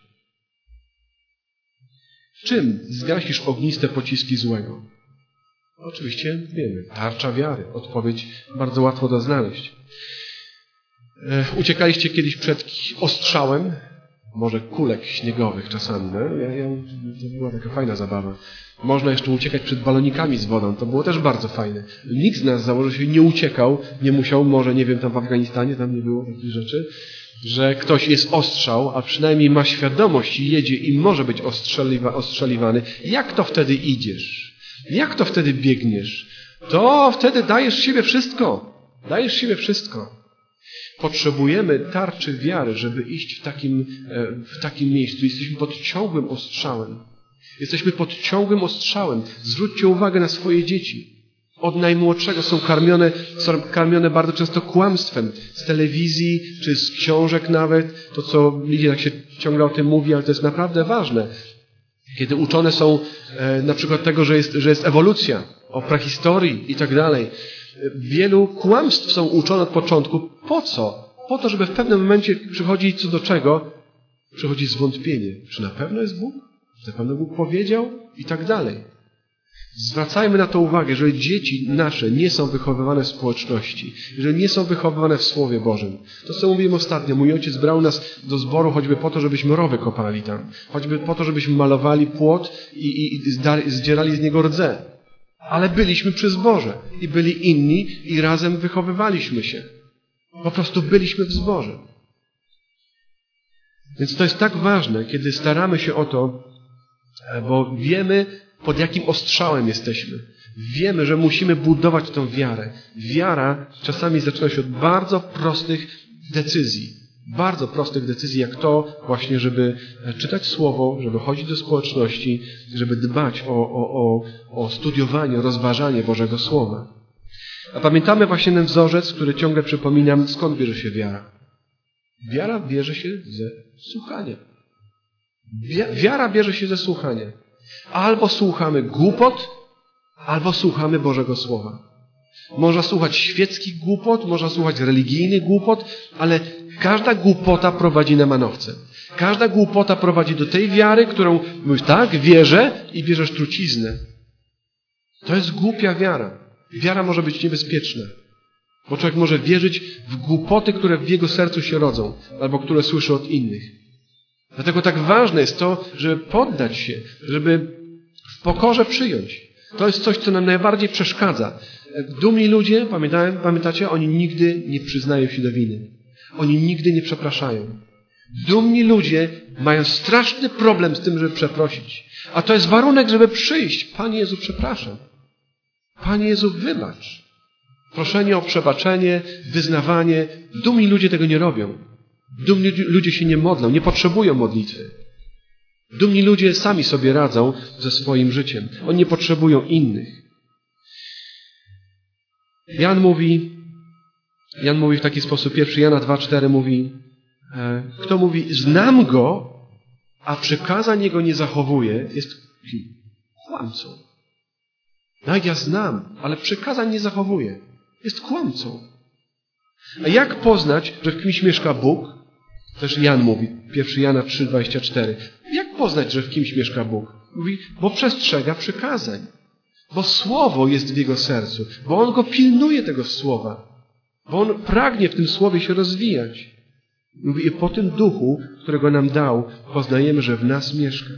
Czym zgasisz ogniste pociski złego? Oczywiście wiemy. Tarcza wiary. Odpowiedź bardzo łatwo do znaleźć. E, uciekaliście kiedyś przed ostrzałem? Może kulek śniegowych czasami. No? Ja, ja, to była taka fajna zabawa. Można jeszcze uciekać przed balonikami z wodą. To było też bardzo fajne. Nikt z nas założył się, nie uciekał, nie musiał, może nie wiem, tam w Afganistanie, tam nie było takich rzeczy, że ktoś jest ostrzał, a przynajmniej ma świadomość i jedzie i może być ostrzeliwa, ostrzeliwany. Jak to wtedy idziesz? Jak to wtedy biegniesz? To wtedy dajesz siebie wszystko. Dajesz siebie wszystko. Potrzebujemy tarczy wiary, żeby iść w takim, w takim miejscu. Jesteśmy pod ciągłym ostrzałem. Jesteśmy pod ciągłym ostrzałem. Zwróćcie uwagę na swoje dzieci. Od najmłodszego są karmione, są karmione bardzo często kłamstwem. Z telewizji, czy z książek nawet. To, co Lidia tak się ciągle o tym mówi, ale to jest naprawdę ważne. Kiedy uczone są e, na przykład tego, że jest, że jest ewolucja, o prehistorii i tak dalej. Wielu kłamstw są uczone od początku. Po co? Po to, żeby w pewnym momencie przychodzi co do czego? Przychodzi zwątpienie. Czy na pewno jest Bóg? Na pewno Bóg powiedział i tak dalej. Zwracajmy na to uwagę, że dzieci nasze nie są wychowywane w społeczności, że nie są wychowywane w Słowie Bożym. To, co mówiłem ostatnio, mój ojciec brał nas do zboru choćby po to, żebyśmy rowy kopali tam, choćby po to, żebyśmy malowali płot i, i, i zdzierali z niego rdze. Ale byliśmy przy zborze i byli inni i razem wychowywaliśmy się. Po prostu byliśmy w zborze. Więc to jest tak ważne, kiedy staramy się o to, bo wiemy, pod jakim ostrzałem jesteśmy. Wiemy, że musimy budować tą wiarę. Wiara czasami zaczyna się od bardzo prostych decyzji. Bardzo prostych decyzji, jak to właśnie, żeby czytać Słowo, żeby chodzić do społeczności, żeby dbać o, o, o, o studiowanie, rozważanie Bożego Słowa. A pamiętamy właśnie ten wzorzec, który ciągle przypominam, skąd bierze się wiara. Wiara bierze się ze słuchania. Wiara bierze się ze słuchania. Albo słuchamy głupot, albo słuchamy Bożego Słowa. Można słuchać świeckich głupot, można słuchać religijnych głupot, ale każda głupota prowadzi na manowce. Każda głupota prowadzi do tej wiary, którą mówisz, tak, wierzę i bierzesz truciznę. To jest głupia wiara. Wiara może być niebezpieczna, bo człowiek może wierzyć w głupoty, które w jego sercu się rodzą, albo które słyszy od innych. Dlatego tak ważne jest to, żeby poddać się, żeby w pokorze przyjąć. To jest coś, co nam najbardziej przeszkadza. Dumni ludzie, pamiętacie, pamiętacie, oni nigdy nie przyznają się do winy. Oni nigdy nie przepraszają. Dumni ludzie mają straszny problem z tym, żeby przeprosić. A to jest warunek, żeby przyjść. Panie Jezu, przepraszam. Panie Jezu, wybacz. Proszenie o przebaczenie, wyznawanie. Dumni ludzie tego nie robią. Dumni ludzie się nie modlą, nie potrzebują modlitwy. Dumni ludzie sami sobie radzą ze swoim życiem. Oni nie potrzebują innych. Jan mówi, Jan mówi w taki sposób, pierwszy Jana dwa cztery mówi, kto mówi, znam Go, a przykazań Jego nie zachowuje, jest kłamcą. Tak, ja znam, ale przykazań nie zachowuje. Jest kłamcą. A jak poznać, że w kimś mieszka Bóg? Też Jan mówi, pierwszy Jana trzy dwadzieścia cztery. Jak poznać, że w kimś mieszka Bóg? Mówi, bo przestrzega przykazań. Bo Słowo jest w jego sercu. Bo on go pilnuje, tego Słowa. Bo on pragnie w tym Słowie się rozwijać. Mówi, i po tym duchu, którego nam dał, poznajemy, że w nas mieszka.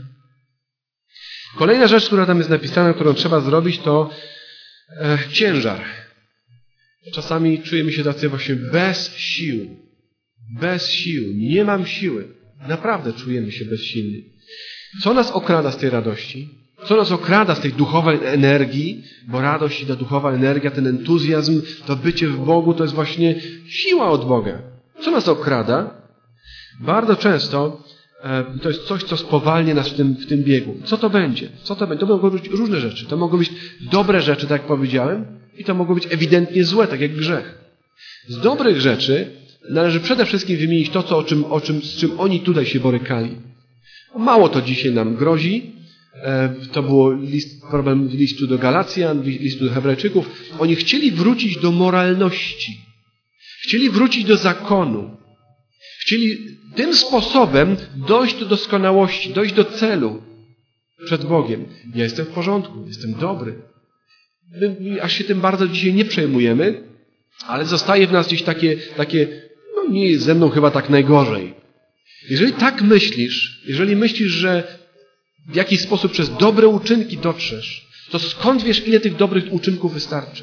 Kolejna rzecz, która tam jest napisana, którą trzeba zrobić, to e, ciężar. Czasami czujemy się tacy właśnie bez sił. Bez sił. Nie mam siły. Naprawdę czujemy się bezsilni. Co nas okrada z tej radości? Co nas okrada z tej duchowej energii? Bo radość i ta duchowa energia, ten entuzjazm, to bycie w Bogu, to jest właśnie siła od Boga. Co nas okrada? Bardzo często e, to jest coś, co spowalnia nas w tym, w tym biegu. Co to będzie? Co to będzie? To mogą być różne rzeczy. To mogą być dobre rzeczy, tak jak powiedziałem, i to mogą być ewidentnie złe, tak jak grzech. Z dobrych rzeczy należy przede wszystkim wymienić to, co, o czym, o czym, z czym oni tutaj się borykali. Mało to dzisiaj nam grozi. E, to było list, problem listu do Galacjan, listu do Hebrajczyków. Oni chcieli wrócić do moralności. Chcieli wrócić do zakonu. Chcieli tym sposobem dojść do doskonałości, dojść do celu przed Bogiem. Ja jestem w porządku, jestem dobry. My aż się tym bardzo dzisiaj nie przejmujemy, ale zostaje w nas gdzieś takie, takie no nie jest ze mną chyba tak najgorzej. Jeżeli tak myślisz, jeżeli myślisz, że w jakiś sposób przez dobre uczynki dotrzesz, to skąd wiesz, ile tych dobrych uczynków wystarczy?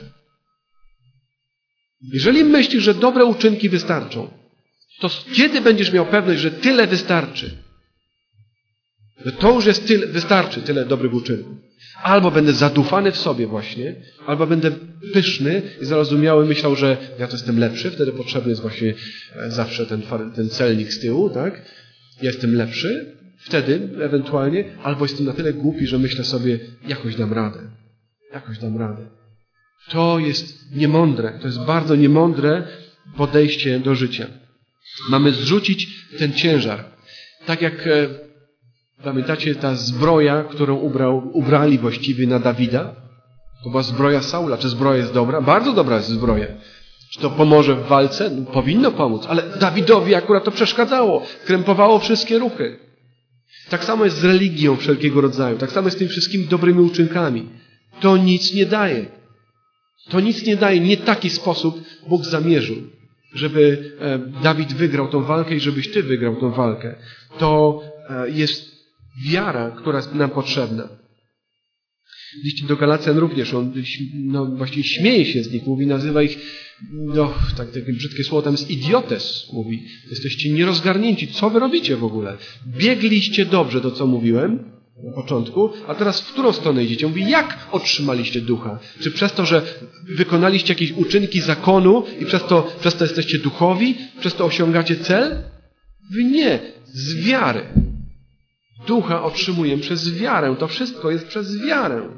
Jeżeli myślisz, że dobre uczynki wystarczą, to kiedy będziesz miał pewność, że tyle wystarczy? Że to już jest tyle, wystarczy, tyle dobrych uczynków. Albo będę zadufany w sobie właśnie, albo będę pyszny i zarozumiały, myślał, że ja to jestem lepszy, wtedy potrzebny jest właśnie zawsze ten, ten celnik z tyłu, tak? Ja jestem lepszy, wtedy ewentualnie, albo jestem na tyle głupi, że myślę sobie, jakoś dam radę. Jakoś dam radę. To jest niemądre, to jest bardzo niemądre podejście do życia. Mamy zrzucić ten ciężar. Tak jak pamiętacie, ta zbroja, którą ubrał, ubrali właściwie na Dawida? To była zbroja Saula. Czy zbroja jest dobra? Bardzo dobra jest zbroja. Czy to pomoże w walce? No, powinno pomóc, ale Dawidowi akurat to przeszkadzało. Krępowało wszystkie ruchy. Tak samo jest z religią wszelkiego rodzaju. Tak samo jest z tymi wszystkimi dobrymi uczynkami. To nic nie daje. To nic nie daje. Nie taki sposób Bóg zamierzył, żeby Dawid wygrał tą walkę i żebyś ty wygrał tą walkę. To jest wiara, która jest nam potrzebna. W liście do Galacjan również on no, właściwie śmieje się z nich, mówi, nazywa ich, no, tak, takie brzydkie słowo tam jest idiotes, mówi. Jesteście nierozgarnięci. Co wy robicie w ogóle? Biegliście dobrze, to co mówiłem na początku, a teraz w którą stronę idziecie? Mówi, jak otrzymaliście ducha? Czy przez to, że wykonaliście jakieś uczynki zakonu i przez to, przez to jesteście duchowi? Przez to osiągacie cel? Wy nie. Z wiary. Ducha otrzymujemy przez wiarę. To wszystko jest przez wiarę.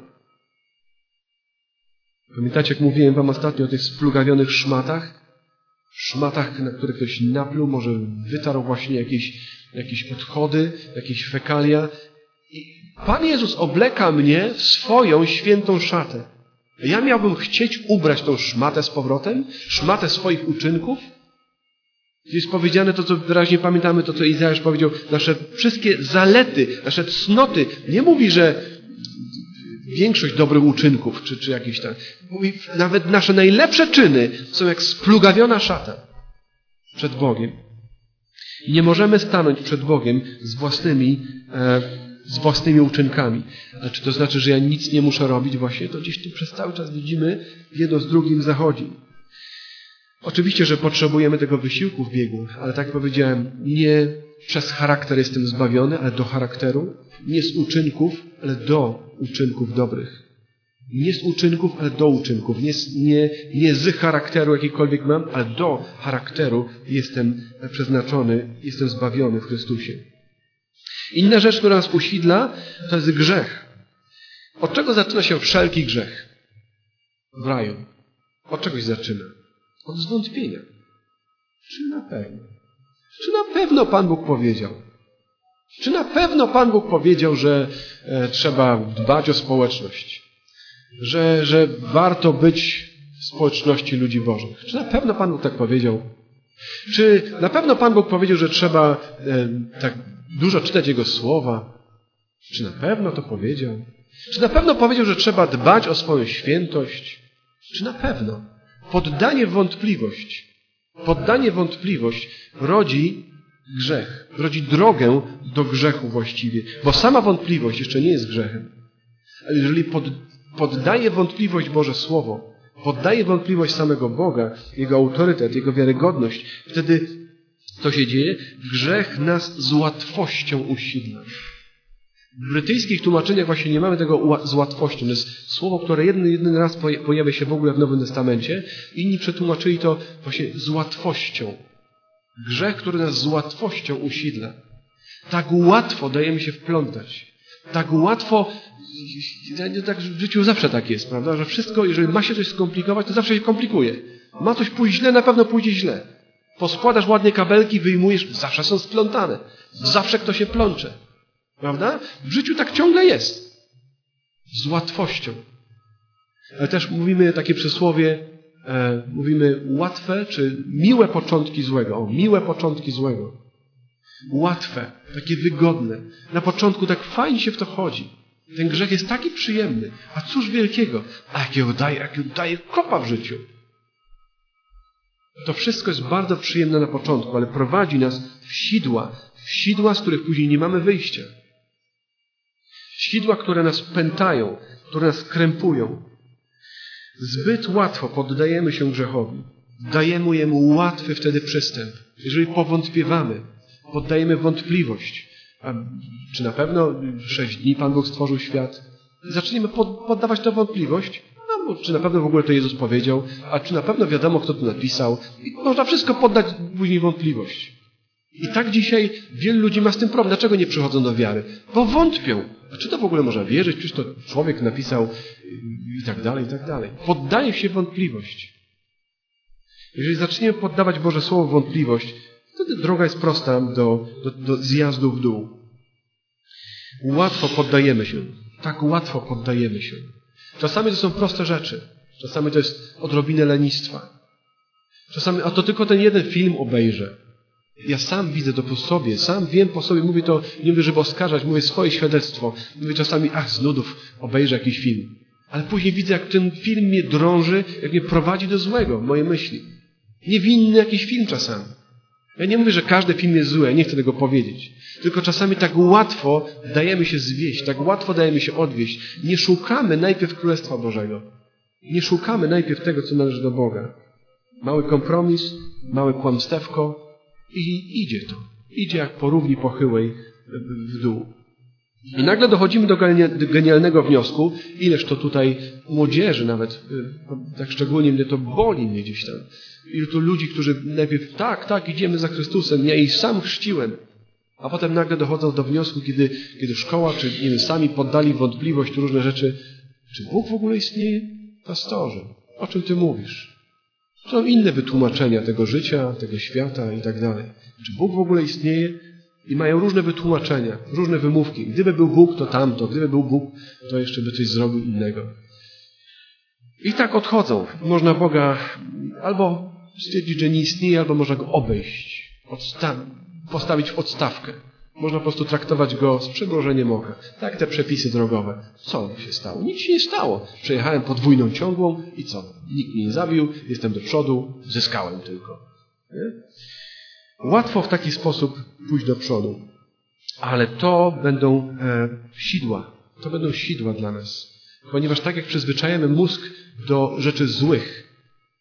Pamiętacie, jak mówiłem wam ostatnio o tych splugawionych szmatach? Szmatach, na które ktoś napluł, może wytarł właśnie jakieś, jakieś odchody, jakieś fekalia. I Pan Jezus obleka mnie w swoją świętą szatę. Ja miałbym chcieć ubrać tą szmatę z powrotem? Szmatę swoich uczynków? Jest powiedziane to, co wyraźnie pamiętamy, to, co Izajasz powiedział, nasze wszystkie zalety, nasze cnoty. Nie mówi, że większość dobrych uczynków, czy, czy jakieś tam. Mówi, nawet nasze najlepsze czyny są jak splugawiona szata przed Bogiem. I nie możemy stanąć przed Bogiem z własnymi, e, z własnymi uczynkami. Ale czy to znaczy, że ja nic nie muszę robić? Właśnie to gdzieś tu przez cały czas widzimy, jedno z drugim zachodzi. Oczywiście, że potrzebujemy tego wysiłku w biegu, ale tak jak powiedziałem, nie przez charakter jestem zbawiony, ale do charakteru. Nie z uczynków, ale do uczynków dobrych. Nie z uczynków, ale do uczynków. Nie, nie, nie z charakteru jakikolwiek mam, ale do charakteru jestem przeznaczony, jestem zbawiony w Chrystusie. Inna rzecz, która nas usidla, to jest grzech. Od czego zaczyna się wszelki grzech w raju? Od czegoś zaczyna. Od zwątpienia. Czy na pewno? Czy na pewno Pan Bóg powiedział? Czy na pewno Pan Bóg powiedział, że e, trzeba dbać o społeczność? Że, że warto być w społeczności ludzi Bożych? Czy na pewno Pan Bóg tak powiedział? Czy na pewno Pan Bóg powiedział, że trzeba e, tak dużo czytać Jego słowa? Czy na pewno to powiedział? Czy na pewno powiedział, że trzeba dbać o swoją świętość? Czy na pewno? Poddanie w wątpliwość. Poddanie w wątpliwość rodzi grzech. Rodzi drogę do grzechu właściwie. Bo sama wątpliwość jeszcze nie jest grzechem. Ale jeżeli pod, poddaje wątpliwość Boże Słowo, poddaje wątpliwość samego Boga, Jego autorytet, Jego wiarygodność, wtedy co się dzieje? Grzech nas z łatwością usidla. W brytyjskich tłumaczeniach właśnie nie mamy tego z łatwością. To jest słowo, które jeden, jeden raz pojawia się w ogóle w Nowym Testamencie. Inni przetłumaczyli to właśnie z łatwością. Grzech, który nas z łatwością usidla. Tak łatwo dajemy się wplątać. Tak łatwo, tak w życiu zawsze tak jest, prawda? Że wszystko, jeżeli ma się coś skomplikować, to zawsze się komplikuje. Ma coś pójść źle, na pewno pójdzie źle. Poskładasz ładnie kabelki, wyjmujesz, zawsze są splątane. Zawsze ktoś się plącze. Prawda? W życiu tak ciągle jest. Z łatwością. Ale też mówimy takie przysłowie, e, mówimy łatwe czy miłe początki złego. O, miłe początki złego. Łatwe, takie wygodne. Na początku tak fajnie się w to chodzi. Ten grzech jest taki przyjemny. A cóż wielkiego? A jakiego daje, jakiego daje kopa w życiu. To wszystko jest bardzo przyjemne na początku, ale prowadzi nas w sidła. W sidła, z których później nie mamy wyjścia. Sidła, które nas pętają, które nas krępują. Zbyt łatwo poddajemy się grzechowi. Dajemy jemu łatwy wtedy przystęp. Jeżeli powątpiewamy, poddajemy wątpliwość. A czy na pewno sześć dni Pan Bóg stworzył świat? Zaczniemy poddawać tę wątpliwość. No, czy na pewno w ogóle to Jezus powiedział? A czy na pewno wiadomo, kto to napisał? I można wszystko poddać później wątpliwość. I tak dzisiaj wielu ludzi ma z tym problem. Dlaczego nie przychodzą do wiary? Bo wątpią. A czy to w ogóle można wierzyć? Przecież to człowiek napisał i tak dalej, i tak dalej. Poddaje się wątpliwość. Jeżeli zaczniemy poddawać Boże Słowo wątpliwość, wtedy droga jest prosta do, do, do zjazdu w dół. Łatwo poddajemy się. Tak łatwo poddajemy się. Czasami to są proste rzeczy. Czasami to jest odrobinę lenistwa. Czasami, a to tylko ten jeden film obejrzę. Ja sam widzę to po sobie, sam wiem po sobie, mówię to, nie mówię, żeby oskarżać, mówię swoje świadectwo. Mówię czasami, ach, z nudów obejrzę jakiś film. Ale później widzę, jak ten film mnie drąży, jak mnie prowadzi do złego, moje myśli. Niewinny jakiś film czasami. Ja nie mówię, że każdy film jest zły, ja nie chcę tego powiedzieć. Tylko czasami tak łatwo dajemy się zwieść, tak łatwo dajemy się odwieść. Nie szukamy najpierw Królestwa Bożego. Nie szukamy najpierw tego, co należy do Boga. Mały kompromis, małe kłamstewko i idzie to. Idzie jak po równi pochyłej w dół. I nagle dochodzimy do genialnego wniosku, ileż to tutaj młodzieży nawet, tak szczególnie mnie to boli mnie gdzieś tam. Ilu tu ludzi, którzy najpierw tak, tak, idziemy za Chrystusem, ja ich sam chrzciłem, a potem nagle dochodzą do wniosku, kiedy, kiedy szkoła, czy nie wiem, sami poddali wątpliwość różne rzeczy, czy Bóg w ogóle istnieje? Pastorze, o czym ty mówisz? Są inne wytłumaczenia tego życia, tego świata i tak dalej. Czy Bóg w ogóle istnieje? I mają różne wytłumaczenia, różne wymówki. Gdyby był Bóg, to tamto. Gdyby był Bóg, to jeszcze by coś zrobił innego. I tak odchodzą. Można Boga albo stwierdzić, że nie istnieje, albo można Go obejść, odsta- postawić w odstawkę. Można po prostu traktować Go z przymrużeniem oka. Tak te przepisy drogowe. Co się stało? Nic się nie stało. Przejechałem podwójną ciągłą i co? Nikt mnie nie zabił, jestem do przodu, zyskałem tylko. Nie? Łatwo w taki sposób pójść do przodu. Ale to będą e, sidła. To będą sidła dla nas. Ponieważ tak jak przyzwyczajamy mózg do rzeczy złych,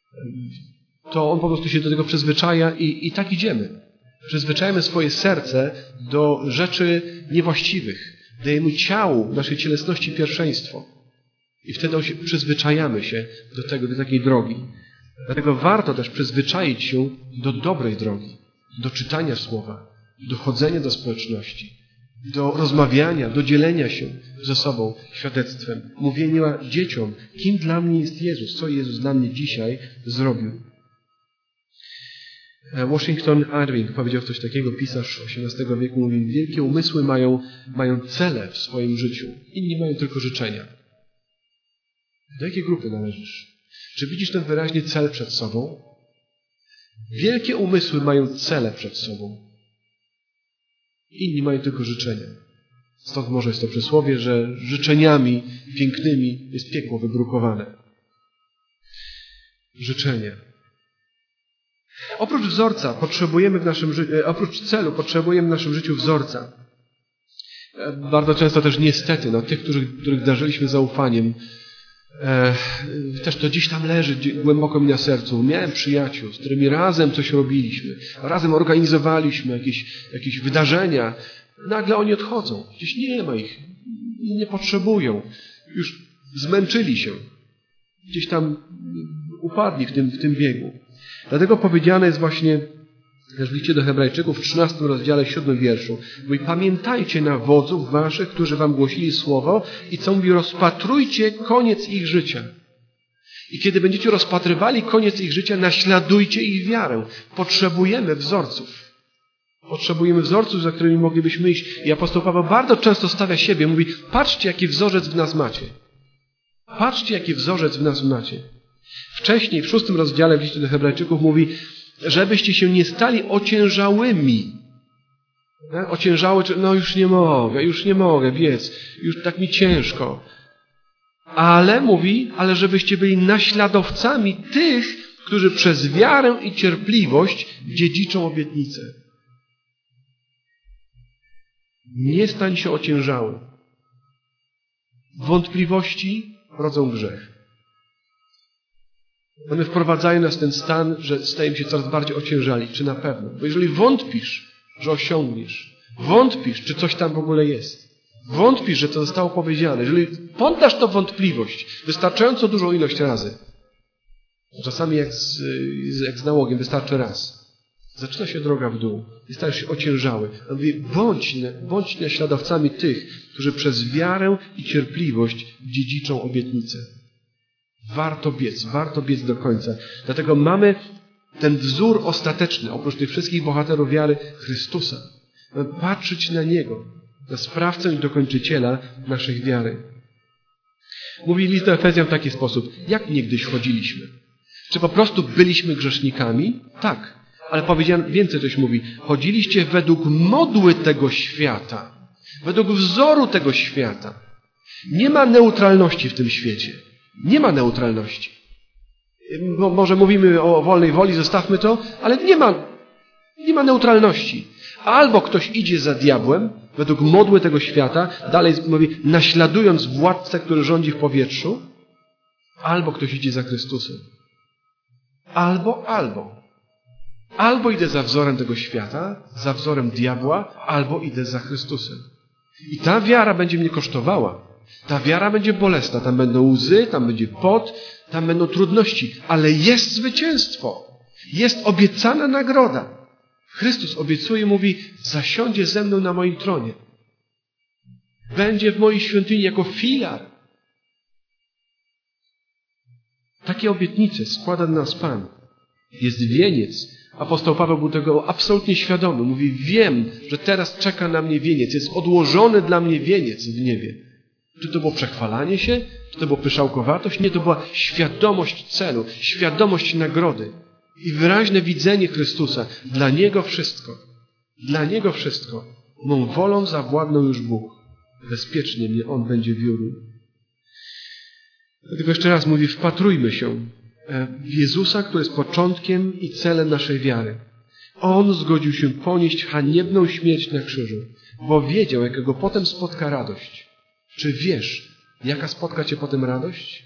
to on po prostu się do tego przyzwyczaja i, i tak idziemy. Przyzwyczajamy swoje serce do rzeczy niewłaściwych. Dajemy ciału, naszej cielesności pierwszeństwo. I wtedy się, przyzwyczajamy się do tego, do takiej drogi. Dlatego warto też przyzwyczaić się do dobrej drogi. Do czytania słowa, do chodzenia do społeczności, do rozmawiania, do dzielenia się ze sobą świadectwem, mówienia dzieciom, kim dla mnie jest Jezus, co Jezus dla mnie dzisiaj zrobił. Washington Irving powiedział coś takiego, pisarz osiemnastego wieku, mówi, wielkie umysły mają, mają cele w swoim życiu, inni mają tylko życzenia. Do jakiej grupy należysz? Czy widzisz ten wyraźnie cel przed sobą? Wielkie umysły mają cele przed sobą. Inni mają tylko życzenia. Stąd może jest to przysłowie, że życzeniami pięknymi jest piekło wybrukowane. Życzenia. Oprócz wzorca potrzebujemy w naszym życiu, oprócz celu potrzebujemy w naszym życiu wzorca. Bardzo często też niestety, no, tych, których, których darzyliśmy zaufaniem, E, też to gdzieś tam leży głęboko mi na sercu. Miałem przyjaciół, z którymi razem coś robiliśmy, razem organizowaliśmy jakieś, jakieś wydarzenia. Nagle oni odchodzą. Gdzieś nie ma ich. Nie potrzebują. Już zmęczyli się. Gdzieś tam upadli w tym, w tym biegu. Dlatego powiedziane jest właśnie też w liście do Hebrajczyków w trzynastym rozdziale, siódmym wierszu. Mówi, pamiętajcie na wodzów waszych, którzy wam głosili słowo i co mówi, rozpatrujcie koniec ich życia. I kiedy będziecie rozpatrywali koniec ich życia, naśladujcie ich wiarę. Potrzebujemy wzorców. Potrzebujemy wzorców, za którymi moglibyśmy iść. I apostoł Paweł bardzo często stawia siebie, mówi, patrzcie, jaki wzorzec w nas macie. Patrzcie, jaki wzorzec w nas macie. Wcześniej, w szóstym rozdziale w liście do Hebrajczyków mówi, żebyście się nie stali ociężałymi. Ociężały, no już nie mogę, już nie mogę, biec, już tak mi ciężko. Ale, mówi, ale żebyście byli naśladowcami tych, którzy przez wiarę i cierpliwość dziedziczą obietnicę. Nie stań się ociężały. Wątpliwości rodzą grzech. One wprowadzają nas w ten stan, że stajemy się coraz bardziej ociężali. Czy na pewno? Bo jeżeli wątpisz, że osiągniesz, wątpisz, czy coś tam w ogóle jest, wątpisz, że to zostało powiedziane, jeżeli poddasz to wątpliwość wystarczająco dużą ilość razy, czasami jak z, jak z nałogiem wystarczy raz, zaczyna się droga w dół i stajesz się ociężały. On mówi, bądź, bądź naśladowcami tych, którzy przez wiarę i cierpliwość dziedziczą obietnicę. Warto biec, warto biec do końca. Dlatego mamy ten wzór ostateczny, oprócz tych wszystkich bohaterów wiary, Chrystusa. Mamy patrzeć na Niego, na sprawcę i dokończyciela naszej wiary. Mówi list do Efezjan w taki sposób. Jak niegdyś chodziliśmy? Czy po prostu byliśmy grzesznikami? Tak. Ale powiedziałem, więcej coś mówi. Chodziliście według modły tego świata. Według wzoru tego świata. Nie ma neutralności w tym świecie. Nie ma neutralności. Bo może mówimy o wolnej woli, zostawmy to, ale nie ma, nie ma neutralności. Albo ktoś idzie za diabłem, według modły tego świata, dalej mówi, naśladując władcę, który rządzi w powietrzu, albo ktoś idzie za Chrystusem. Albo, albo. Albo idę za wzorem tego świata, za wzorem diabła, albo idę za Chrystusem. I ta wiara będzie mnie kosztowała. Ta wiara będzie bolesna. Tam będą łzy, tam będzie pot, tam będą trudności. Ale jest zwycięstwo. Jest obiecana nagroda. Chrystus obiecuje, mówi, zasiądzie ze mną na moim tronie. Będzie w mojej świątyni jako filar. Takie obietnice składa na nas Pan. Jest wieniec. Apostoł Paweł był tego absolutnie świadomy. Mówi, wiem, że teraz czeka na mnie wieniec. Jest odłożony dla mnie wieniec w niebie. Czy to było przechwalanie się? Czy to była pyszałkowatość? Nie, to była świadomość celu, świadomość nagrody i wyraźne widzenie Chrystusa. Dla Niego wszystko. Dla Niego wszystko. Mą wolą zawładnął już Bóg. Bezpiecznie mnie On będzie wiódł. Dlatego jeszcze raz mówi, wpatrujmy się w Jezusa, który jest początkiem i celem naszej wiary. On zgodził się ponieść haniebną śmierć na krzyżu, bo wiedział, jakiego potem spotka radość. Czy wiesz, jaka spotka cię potem radość?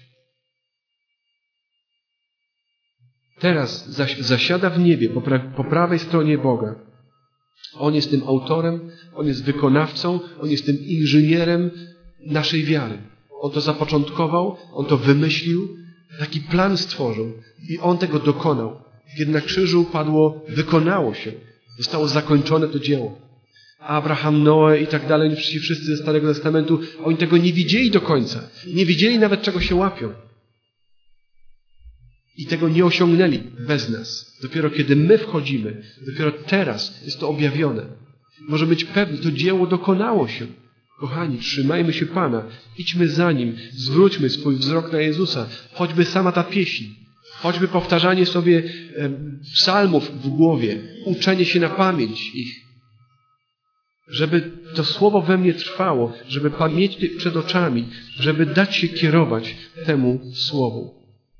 Teraz zaś zasiada w niebie, po, pra- po prawej stronie Boga. On jest tym autorem, On jest wykonawcą, On jest tym inżynierem naszej wiary. On to zapoczątkował, On to wymyślił, taki plan stworzył i On tego dokonał. Kiedy na krzyżu padło, wykonało się. Zostało zakończone to dzieło. Abraham, Noe i tak dalej, wszyscy ze Starego Testamentu, oni tego nie widzieli do końca. Nie widzieli nawet, czego się łapią. I tego nie osiągnęli bez nas. Dopiero kiedy my wchodzimy, dopiero teraz jest to objawione. Może być pewny, to dzieło dokonało się. Kochani, trzymajmy się Pana, idźmy za Nim, zwróćmy swój wzrok na Jezusa. Choćby sama ta pieśń, choćby powtarzanie sobie psalmów w głowie, uczenie się na pamięć ich. Żeby to słowo we mnie trwało, żeby mieć przed oczami, żeby dać się kierować temu słowu.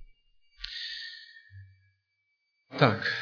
Tak.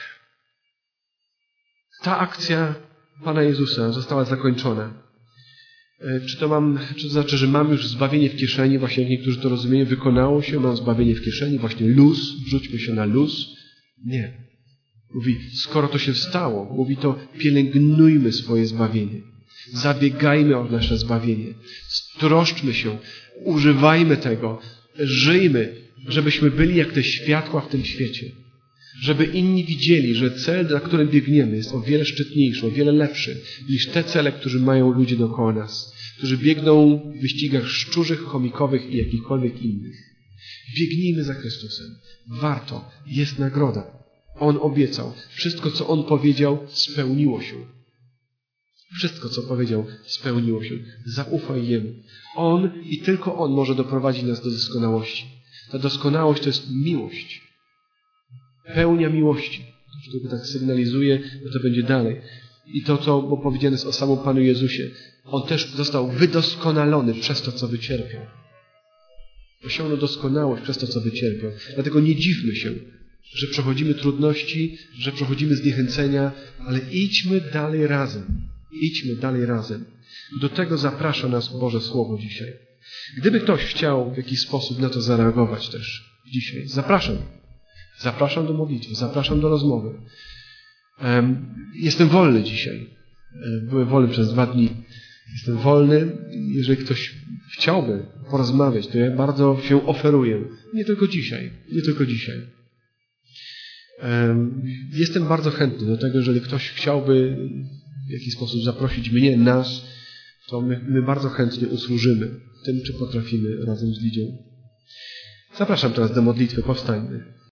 Ta akcja Pana Jezusa została zakończona. Czy to mam, czy to znaczy, że mam już zbawienie w kieszeni, właśnie jak niektórzy to rozumieją, wykonało się, mam zbawienie w kieszeni, właśnie luz, wrzućmy się na luz. Nie. Mówi, skoro to się stało, mówi to, pielęgnujmy swoje zbawienie. Zabiegajmy o nasze zbawienie. Stroszczmy się, używajmy tego, żyjmy, żebyśmy byli jak te światła w tym świecie. Żeby inni widzieli, że cel, dla którym biegniemy, jest o wiele szczytniejszy, o wiele lepszy niż te cele, które mają ludzie dookoła nas, którzy biegną w wyścigach szczurzych, chomikowych i jakichkolwiek innych. Biegnijmy za Chrystusem. Warto. Jest nagroda. On obiecał. Wszystko, co On powiedział, spełniło się. Wszystko, co powiedział, spełniło się. Zaufaj Jemu. On i tylko On może doprowadzić nas do doskonałości. Ta doskonałość to jest miłość. Pełnia miłości. To tak sygnalizuje, że to będzie dalej. I to, co było powiedziane jest o samym Panu Jezusie. On też został wydoskonalony przez to, co wycierpiał. Osiągnął doskonałość przez to, co wycierpiał. Dlatego nie dziwmy się, że przechodzimy trudności, że przechodzimy zniechęcenia, ale idźmy dalej razem. Idźmy dalej razem. Do tego zaprasza nas Boże Słowo dzisiaj. Gdyby ktoś chciał w jakiś sposób na to zareagować też dzisiaj, zapraszam. Zapraszam do modlitwy, zapraszam do rozmowy. Jestem wolny dzisiaj. Byłem wolny przez dwa dni. Jestem wolny. Jeżeli ktoś chciałby porozmawiać, to ja bardzo się oferuję. Nie tylko dzisiaj. Nie tylko dzisiaj. Jestem bardzo chętny do tego, jeżeli ktoś chciałby w jakiś sposób zaprosić mnie, nas, to my, my bardzo chętnie usłużymy tym, czy potrafimy razem z Lidią. Zapraszam teraz do modlitwy. Powstańmy.